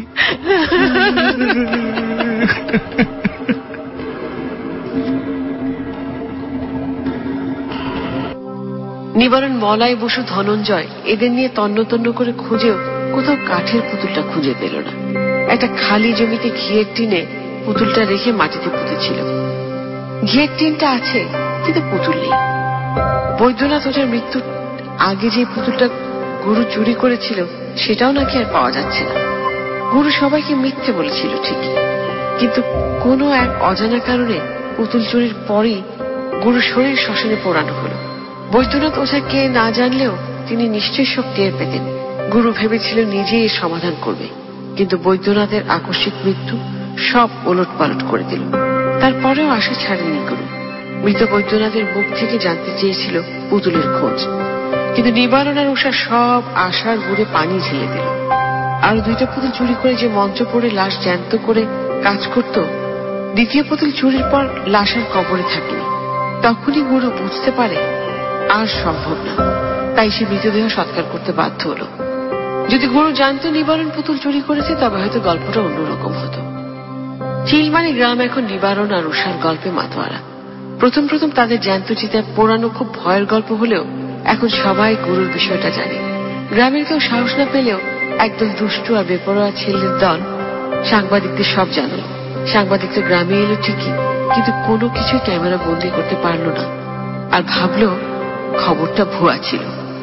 নিবারণ, মলয় বসু, ধনঞ্জয় এদের নিয়ে তন্ন তন্ন করে খুঁজেও কোথাও কাঠের পুতুলটা খুঁজে পেল না। একটা খালি জমিতে ঘিয়ের টিনে পুতুলটা রেখে মাটিতে পুঁতেছিল। ঘিয়ের টিনটা আছে কিন্তু পুতুল নেই। বৈদ্যনাথ ওটার মৃত্যুর আগে যে পুতুলটা গুরু চুরি করেছিল সেটাও নাকি আর পাওয়া যাচ্ছে না। গুরু সবাইকে মিথ্যে বলেছিল ঠিকই, কিন্তু কোনো এক অজানা কারণে পুতুল চুরির পরেই গুরু শরীর শ্মশানে পোড়ানো হলো। বৈদ্যনাথ ওঝা কে না জানলেও তিনি নিশ্চয়ই সব টের পেতেন। গুরু ভেবেছিল নিজেই এর সমাধান করবে, কিন্তু বৈদ্যনাথের আকস্মিক মৃত্যু সব ওলট পালট করে দিল। তারপরেও আশা ছাড়েনি গুরু। মৃত বৈদ্যনাথের মুখ থেকে জানতে চেয়েছিল পুতুলের খোঁজ, কিন্তু নিবারণ আর উষা সব আশার গুড়ে পানি ঝেলে দিল। আরো দুইটা পুতুল চুরি করে যে মন্ত্র পড়ে লাশ জ্যান্ত করে কাজ করত, দ্বিতীয় পুতুল চুরির পর লাশ আর কবরে থাকেনি। তখনই গুরু বুঝতে পারে আর সম্ভব না, তাই সে মৃতদেহ সৎকার করতে বাধ্য হলো। যদি গুরু জানতো নিবারণ পুতুল চুরি করেছে তবে হয়তো গল্পটা অন্যরকম হতো। চিলমানি গ্রাম এখন নিবারণ আর উষার গল্পে মাতোয়ারা। প্রথম প্রথম তাদের জ্যান্ত চিতায় পোড়ানো খুব ভয়ের গল্প হলেও এখন সবাই গুরুর বিষয়টা জানে। গ্রামের কেউ সাহস না পেলেও একদল দুষ্টু আর বেপরোয়া ছেলের দল সাংবাদিকদের সব জানাল। সাংবাদিক তো গ্রামে এলো ঠিকই, কিন্তু কোনো কিছু ক্যামেরা বন্দি করতে পারল না, আর ভাবলো খবরটা ভুয়া ছিল।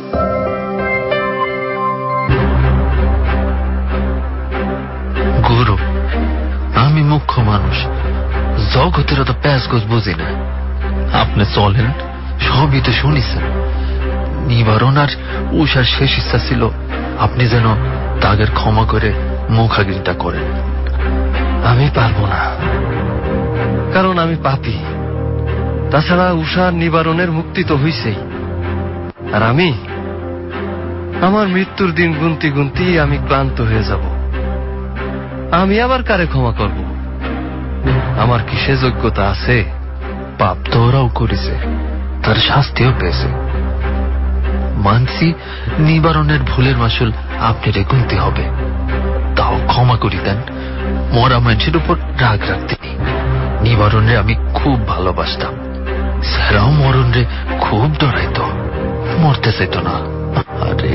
গুরু, আমি মুখ্য মানুষ, জগতের তো প্যাস গোছ বুঝি না। আপনি চলেন, সবই তো শুনিছেন। নিবারণ আর উষার শেষ ইচ্ছা ছিল আপনি যেন তাদের ক্ষমা করে মুখাগ্নিটা করেন। আমি পারবো না, কারণ আমি পাপী। তাছাড়া উষার নিবারণের মুক্তি তো হইছেই, আর আমি আমার মৃত্যুর দিন গুনতি গুনতি আমি ক্লান্ত হয়ে যাব। আমি আবার কারে ক্ষমা করব? আমার কি সে যোগ্যতা আছে? পাপ তো ওরাও করেছে, তার শাস্তিও পেয়েছে। মানছি নিবারণের ভুলের মাসুল আপনারে গুনতে হবে, তাও ক্ষমা করি দেন। মরা মানুষের উপর রাগ রাখতেনি। নিবারণে আমি খুব ভালোবাসতাম, সেরাও মরণ রে খুব ডরাইতো, মরতে চাইত না। আরে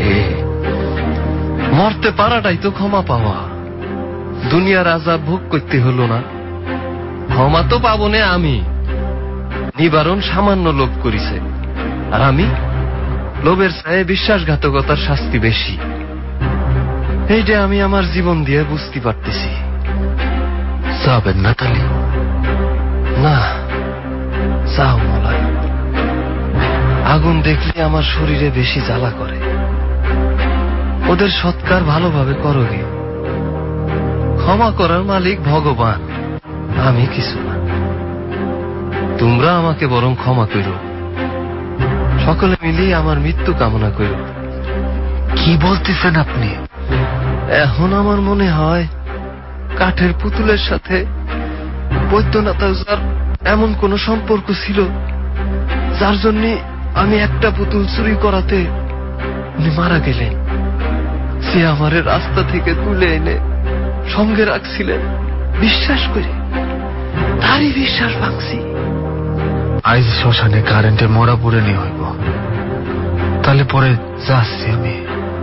মরতে পারাটাই তো ক্ষমা পাওয়া। দুনিয়ার আযাব ভোগ করতে হলো না, ক্ষমা তো পাবো না আমি। নিবারণ সামান্য লোভ করিছে, আর আমি লোভের ছায়ে বিশ্বাসঘাতকতার শাস্তি বেশি। এইটা আমি আমার জীবন দিয়ে বুঝতে পারতেছি। যাবেন না তাহলে? না, যাও মলয়। আগুন দেখলে আমার শরীরে বেশি জ্বালা করে। ওদের সৎকার ভালোভাবে করো গে। ক্ষমা করার মালিক ভগবান, আমি কিছু না। তোমরা আমাকে বরং ক্ষমা করো, সকলে মিলিয়ে আমার মৃত্যু কামনা করো। কি বলতেছেন আপনি? এখন আমার মনে হয় কাঠের পুতুলের সাথে বৈদ্যনাথ ওঝার এমন কোন সম্পর্ক ছিল যার জন্য আমি একটা পুতুল চুরি করাতে উনি মারা গেলেন। সে আমারে রাস্তা থেকে তুলে এনে সঙ্গে রাখছিলেন বিশ্বাস করে, তারই বিশ্বাস ভাঙছি। আজ শ্মশানে কারেন্টে মরা পুরে নিয়ে হইব, তাহলে পরে যাচ্ছি আমি।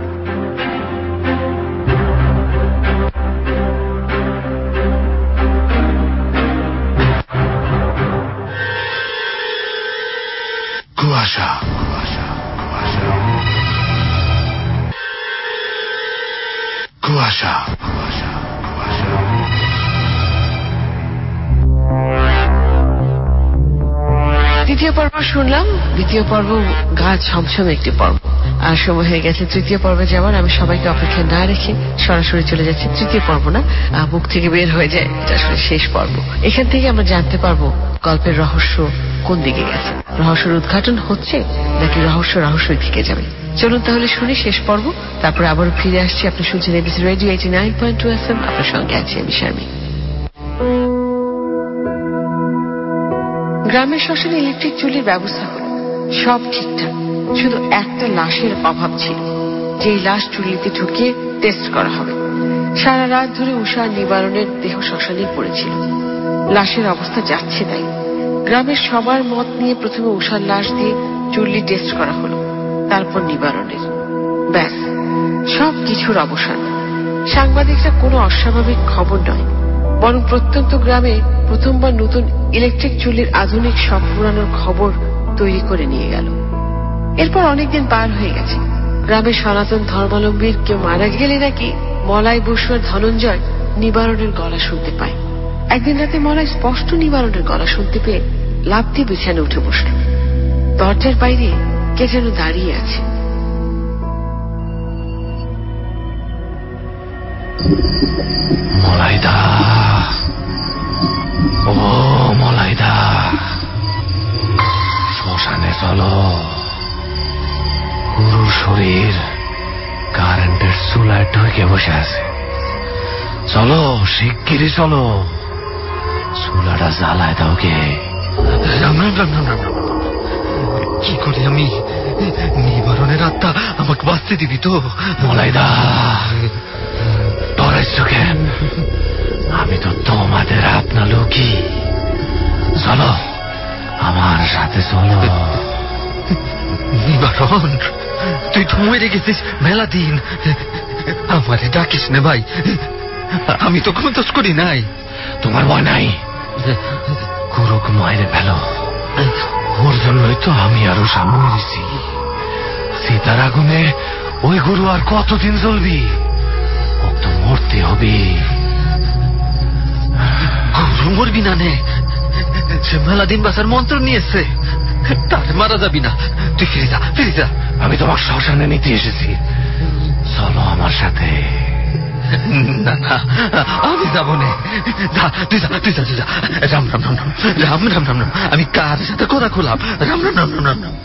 কুয়াশা কুয়াশা কুয়াশা কুয়াশা কুয়াশা কুয়াশা। দ্বিতীয় পর্ব শুনলাম। দ্বিতীয় পর্ব গা ছমছম একটি পর্ব। আর সময় হয়ে গেছে তৃতীয় পর্বে যাওয়ার। আমি সবাইকে অপেক্ষা না রেখে সরাসরি চলে যাচ্ছি তৃতীয় পর্ব না, মুখ থেকে বের হয়ে যায় এটা আসলে শেষ পর্ব। এখান থেকে আমরা জানতে পারবো গল্পের রহস্য কোন দিকে গেছে, রহস্যের উদ্ঘাটন হচ্ছে নাকি রহস্য রহস্যই থেকে যাবে। চলুন তাহলে শুনি শেষ পর্ব, তারপরে আবারও ফিরে আসছি। আপনি শুনছেন ABC radio eighty nine point two F M. আপনার সঙ্গে আছি আমি শারমি। গ্রামের শ্মশানে ইলেকট্রিক চুলির ব্যবস্থা হল, সব ঠিকঠাক, শুধু একটা লাশের অভাব ছিল, যেই লাশ চুলিতে ঢুকিয়ে টেস্ট করা হবে। সারা রাত ধরে উষা নিবারণের দেহ শ্মশানে পড়েছিল। লাশের অবস্থা যাচ্ছে তাই। গ্রামের সবার মত নিয়ে প্রথমে উষার লাশ দিয়ে চুল্লি টেস্ট করা হলো, তারপর নিবারণের। ব্যাস, সব কিছুর অবসান। সাংবাদিকরা কোনো অস্বাভাবিক খবর নয়, বরং প্রত্যন্ত গ্রামে প্রথমবার নতুন ইলেকট্রিক চুল্লির আধুনিক সব পুরানোর খবর তৈরি করে নিয়ে গেল। এরপর অনেকদিন পার হয়ে গেছে। গ্রামের সনাতন ধর্মাবলম্বীর কেউ মারা গেলে নাকি মলাই বসুয়ার ধনঞ্জয় নিবারণের গলা শুনতে পায়। একদিন রাতে মলাই স্পষ্ট নিবারণের গলা শুনতে পেয়ে লাফ দিয়ে বিছানে উঠে বসল। দরজার বাইরে কে যেন দাঁড়িয়ে আছে। মলাইদা, ও মলাইদা, শ্মশানে চলো। গুরুর শরীর কারেন্টের চুলায় ঢুকে বসে আছে। চলো, শিগগিরই চলো, চুলাটা জ্বালায় দাও গে। রাম রাম রাম রাম রাম রাম। কি করি আমি? নিবারণের আত্মা আমাকে বাঁচতে দিবি তো? মলাইদা, ডরাইছ কেন? আমি তো তোমাদের আপনা লোকই। চলো, আমার সাথে চলো। নিবারণ, তুই তো মরে গেছিস মেলা দিন। আমারে ডাকিস না ভাই, আমি তো কোনো দোষ করি নাই। তোমার ভয় নাই? গুরুক মায়ের ফেলো, ওর জন্যই তো আমি আরো সামনে দিছি। সীতার আগুনে ওই গুরু আর কতদিন চলবি? ও তো মরতে হবে। গুরু মরবি না নে, সে মেলা দিন বাসার মন্ত্র নিয়েছে, তার মারা যাবি না। তুই ফিরে যা, ফিরে যা। আমি তোমার শ্মশানে নিতে এসেছি, চলো আমার সাথে। না না, আমি যাবো না। তুই যা, তুই যা, তুই যা। রাম রাম রাম রাম রাম রাম রাম রাম। আমি কার সাথে কথা খোলাম? রাম রাম রাম রাম রাম রাম।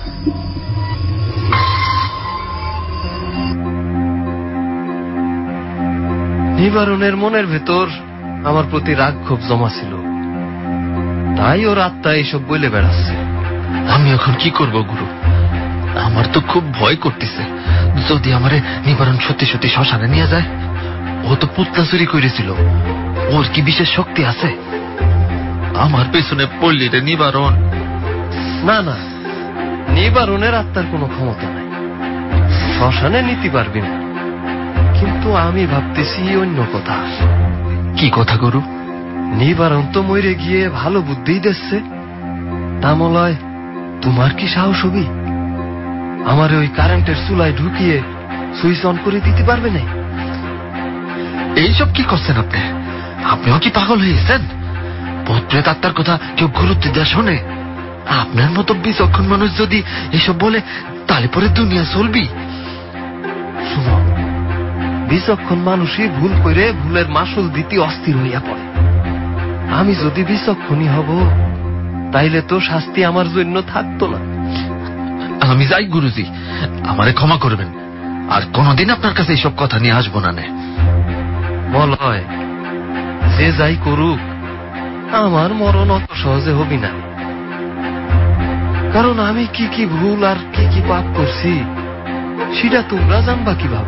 নিবারণের মনের ভেতর আমার প্রতি রাগ ক্ষোভ জমা ছিল, তাই ওর আত্মা এইসব বলে বেড়াচ্ছে। আমি এখন কি করব গুরু? আমার তো খুব ভয় করতেছে। যদি আমারে নিবারণ সত্যি সত্যি শ্মশানে নিয়ে যায়। ও তো পুতলা চুরি করেছিল, ওর কি বিশেষ শক্তি আছে? আমার পেছনে পড়লি রে নিবারণ। না না, নিবারণের আত্মার কোনো ক্ষমতা নাই, শ্মশানে নিতে পারবি না। কিন্তু আমি ভাবতেছি অন্য কথা। কি কথা গুরু? নিবারণ তো মরে গিয়ে ভালো বুদ্ধিই দিচ্ছে, তামলয় তোমার কি সাহস হবি? আমার ওই কারেন্টের চুলায় ঢুকিয়ে সুইচ অন করে দিতে পারবে না? এইসব কি করছেন আপনি? আপনিও কি পাগল হয়েছেন? ভূত-প্রেত আত্মার কথা কেউ গুরুত্ব দেওয়া শোনে? আপনার মতো বিচক্ষণ মানুষ যদি এসব বলে, তাহলে পরে দুনিয়া চলবি। শুনো, বিচক্ষণ মানুষই ভুল করে ভুলের মাসুল দিতে অস্থির হইয়া পড়ে। আমি যদি বিচক্ষণই হব, তাইলে তো শাস্তি আমার জন্য থাকতো না। আমি যাই গুরুজি, আমারে ক্ষমা করবেন। আর কোনদিন আপনার কাছে এইসব কথা নিয়ে আসবো না। নে মলয় যে যাই করুক, আমার মরণ অত সহজে হবি না। কারণ আমি কি কি ভুল আর কি কি পাপ করছি সেটা তোমরা জানবা কিভাবে?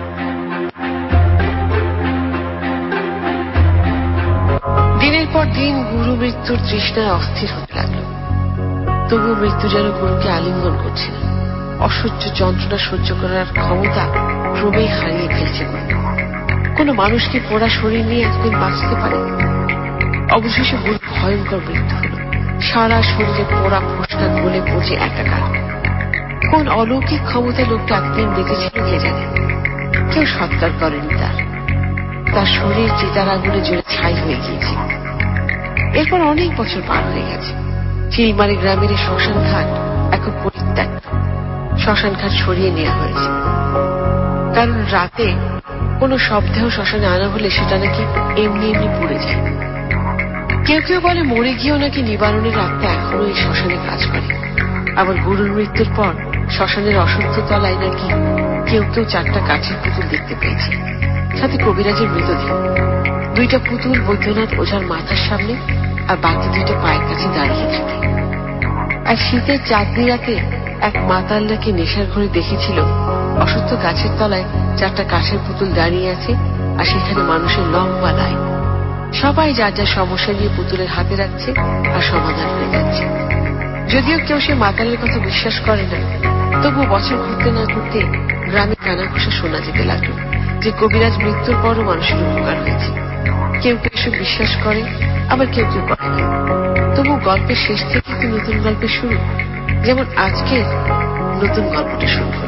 দিনের পর দিন গুরু মৃত্যুর তৃষ্ণায় অস্থির হতে লাগলো। তবুও মৃত্যু যেন গুরুকে আলিঙ্গন করছিল। অসহ্য যন্ত্রণা সহ্য করার ক্ষমতা ক্রমেই হারিয়ে ফেলছে গুরু। কোন মানুষকে পোড়া শরীর নিয়ে একদিন বাঁচতে পারে? অবশেষে গুরু ভয়ঙ্কর মৃত্যু হল। সারা শরীরে পোড়া ফোসকা গলে পচে একাকার। কোন অলৌকিক ক্ষমতা লোকটা একদিন বেঁচেছিল কে জানে। কেউ সৎকার করেনি তার। তার শরীর চিতার আগুনে জ্বলে ছাই হয়ে গিয়েছে। এরপর অনেক বছর পার হয়ে গেছে। চিলমারি গ্রামের এই শ্মশান ঘাট এখন পরিত্যক্ত। শ্মশান ঘাট সরিয়ে নেওয়া হয়েছে, কারণ রাতে কোনো শবদেহ শ্মশানে আনা হলে সেটা নাকি এমনি এমনি পুড়ে যায়। কেউ কেউ বলে মরে গিয়েও নাকি নিবারণের আত্মা এখনো এই শ্মশানে কাজ করে। আবার গুরুর মৃত্যুর পর শ্মশানের অসত্য তলায় নাকি কেউ কেউ চারটা কাঠের পুতুল দেখতে পেয়েছে, সাথে কবিরাজের মৃতদেহ। দুইটা পুতুল বৈদ্যনাথ ওঝার মাথার সামনে, আর বাকি দুইটা পায়ের কাছে দাঁড়িয়ে থাকে। আর শীতের চাঁদনি রাতে এক মাতাল নাকি নেশার ঘরে দেখেছিল অসত্য গাছের তলায় চারটা কাঠের পুতুল দাঁড়িয়ে আছে, আর সেখানে মানুষের লম্বা লাইন। সবাই যার যার সমস্যা নিয়ে পুতুলের হাতে রাখছে আর সমাধান হয়ে যাচ্ছে। যদিও কেউ সে মাতালের কথা বিশ্বাস করে না, তবুও বছর ঘুরতে না ঘুরতে গ্রামে কানাঘুষা শোনা যেতে লাগলো যে কবিরাজ মৃত্যুর পরও মানুষের উপকার হয়েছে। কেউ কেউ এসব বিশ্বাস করে, আবার কেউ কেউ করে না। তবু গল্পের শেষ থেকে একটি নতুন গল্পের শুরু, যেমন আজকে নতুন গল্পটা শুরু হলো।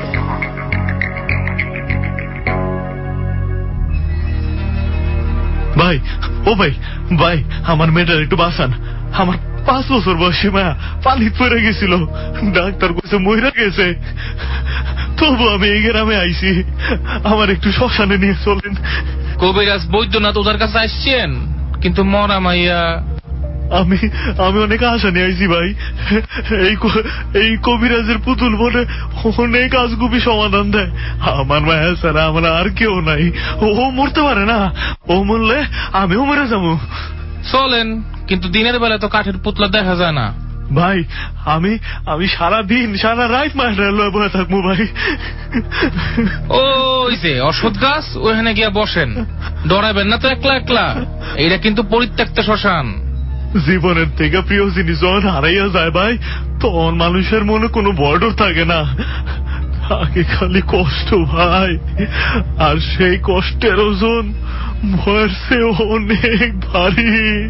ভাই, ও ভাই ভাই আমার মেয়েটার একটু বাঁচান। আমার পাঁচ বছর বয়সী মা পানি পড়ে গেছিল, ডাক্তার কইছে মইরা গেছে। তবু আমি এই গ্রামে আইছি, আমার একটু শ্মশানে নিয়ে চলেন। কবিরাজ বৈদ্যনাথ ওদের কাছে আসছেন, কিন্তু মরা মাইয়া। আমি আমি অনেক আশা নিয়ে আইছি ভাই। এই এই কবিরাজের পুতুল বলে অনেক আজগুবি সমাধান দেয়। আমার মায়া ছাড়া আমার আর কেউ নাই। ও মরতে পারে না, ও মরলে আমিও মরে যাবো। চলেন, কিন্তু দিনের বেলা তো কাঠের পুতলা দেখা যায় না। ভাই আমি আমি সারা দিন সারা রাত মায়ের লয়ে বসে থাকবো ভাই। ওই যে অশ্বত্থ গাছ, ওখানে গিয়া বসেন। ডরাবেন না তো একলা একলা, এইটা কিন্তু পরিত্যক্ত শ্মশান। জীবনের থেকে প্রিয় জিনিস যখন হারাইয়া যায় ভাই, তখন মানুষের মনে কোনো বর্ডার থাকে না, থাকে খালি কষ্ট ভাই। আর সেই কষ্টের ওজন ভয়ের চেয়ে অনেক ভারী।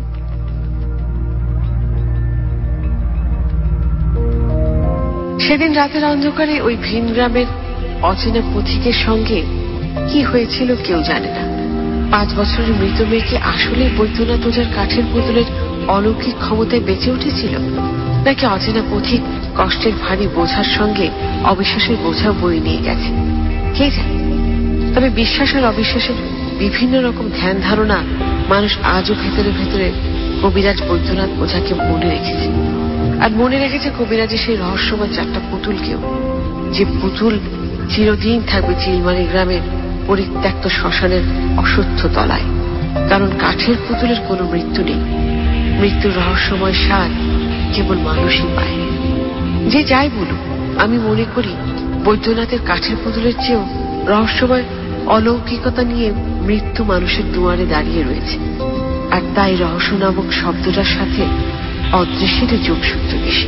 সেদিন রাতের অন্ধকারে ওই ভিন গ্রামের অচেনা পথিকের সঙ্গে কি হয়েছিল কেউ জানে না। পাঁচ বছরের মৃত মেয়েকে আসলে বৈদ্যনাথ ওঝার কাঠের পুতুলের অলৌকিক ক্ষমতায় বেঁচে উঠেছিল, নাকি অচেনা পথিক কষ্টের ভারী বোঝার সঙ্গে অবিশ্বাসের বোঝা বয়ে নিয়ে গেছে, কে জানে। তবে বিশ্বাস আর অবিশ্বাসের বিভিন্ন রকম ধ্যান ধারণা মানুষ আজও ভেতরে ভেতরে কবিরাজ বৈদ্যনাথ ওঝাকে মনে রেখেছে। আর মনে রেখেছে কবিরাজের সেই রহস্যময় চারটা পুতুলকেও, যে পুতুল চিরদিন থাকবে চিলমারি গ্রামের পরিত্যক্ত শ্মশানের অসত্য তলায়। কারণ কাঠের পুতুলের কোনো মৃত্যু নেই, মৃত্যুর রহস্যময় স্বাদ কেবল মানুষই পায়। যে যাই বলুক, আমি মনে করি বৈদ্যনাথের কাঠের পুতুলের চেয়েও রহস্যময় অলৌকিকতা নিয়ে মৃত্যু মানুষের দুয়ারে দাঁড়িয়ে রয়েছে। আর তাই রহস্য নামক শব্দটার সাথে অদৃশ্যের যোগসূত্র বেশি।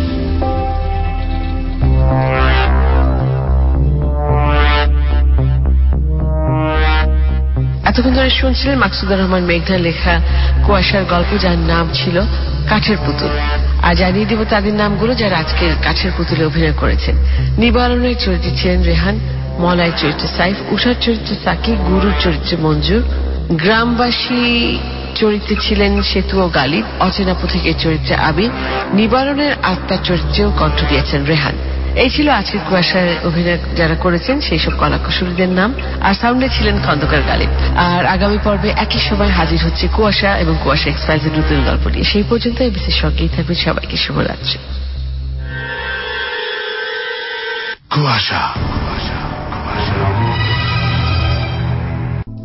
এতক্ষণ ধরে শুনছিলেন মাকসুদুর রহমান মেঘনার লেখা কুয়াশার গল্প, যার নাম ছিল কাঠের পুতুল। আর জানিয়ে দেব তাদের নামগুলো যারা আজকের কাঠের পুতুলে অভিনয় করেছেন। নিবারণের চরিত্রে ছিলেন রেহান, মলয়ের চরিত্রে সাইফ, উষার চরিত্রে সাকি, গুরুর চরিত্রে মঞ্জুর, গ্রামবাসী চরিত্রে ছিলেন সেতু ও গালিব, অচেনা পথিকের চরিত্রে আবির, নিবারণের আত্মার চরিত্রেও কণ্ঠ দিয়েছেন রেহান। এই ছিল আজকের কুয়াশায় অভিনয় যারা করেছেন সেই সব কলাকুশলীদের নাম। আর সাউন্ডে ছিলেন খন্দকার গালিব। আর আগামী পর্বে একই সময় হাজির হচ্ছে কুয়াশা এবং কুয়াশা এক্সপ্রেসের নতুন গল্প নিয়ে। সেই পর্যন্ত এবিসির সঙ্গেই থাকবে। সবাইকে শুভরাত্রি। কুয়াশা কুয়াশা কুয়াশা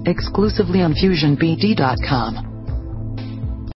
Exclusively on fusion b d dot com.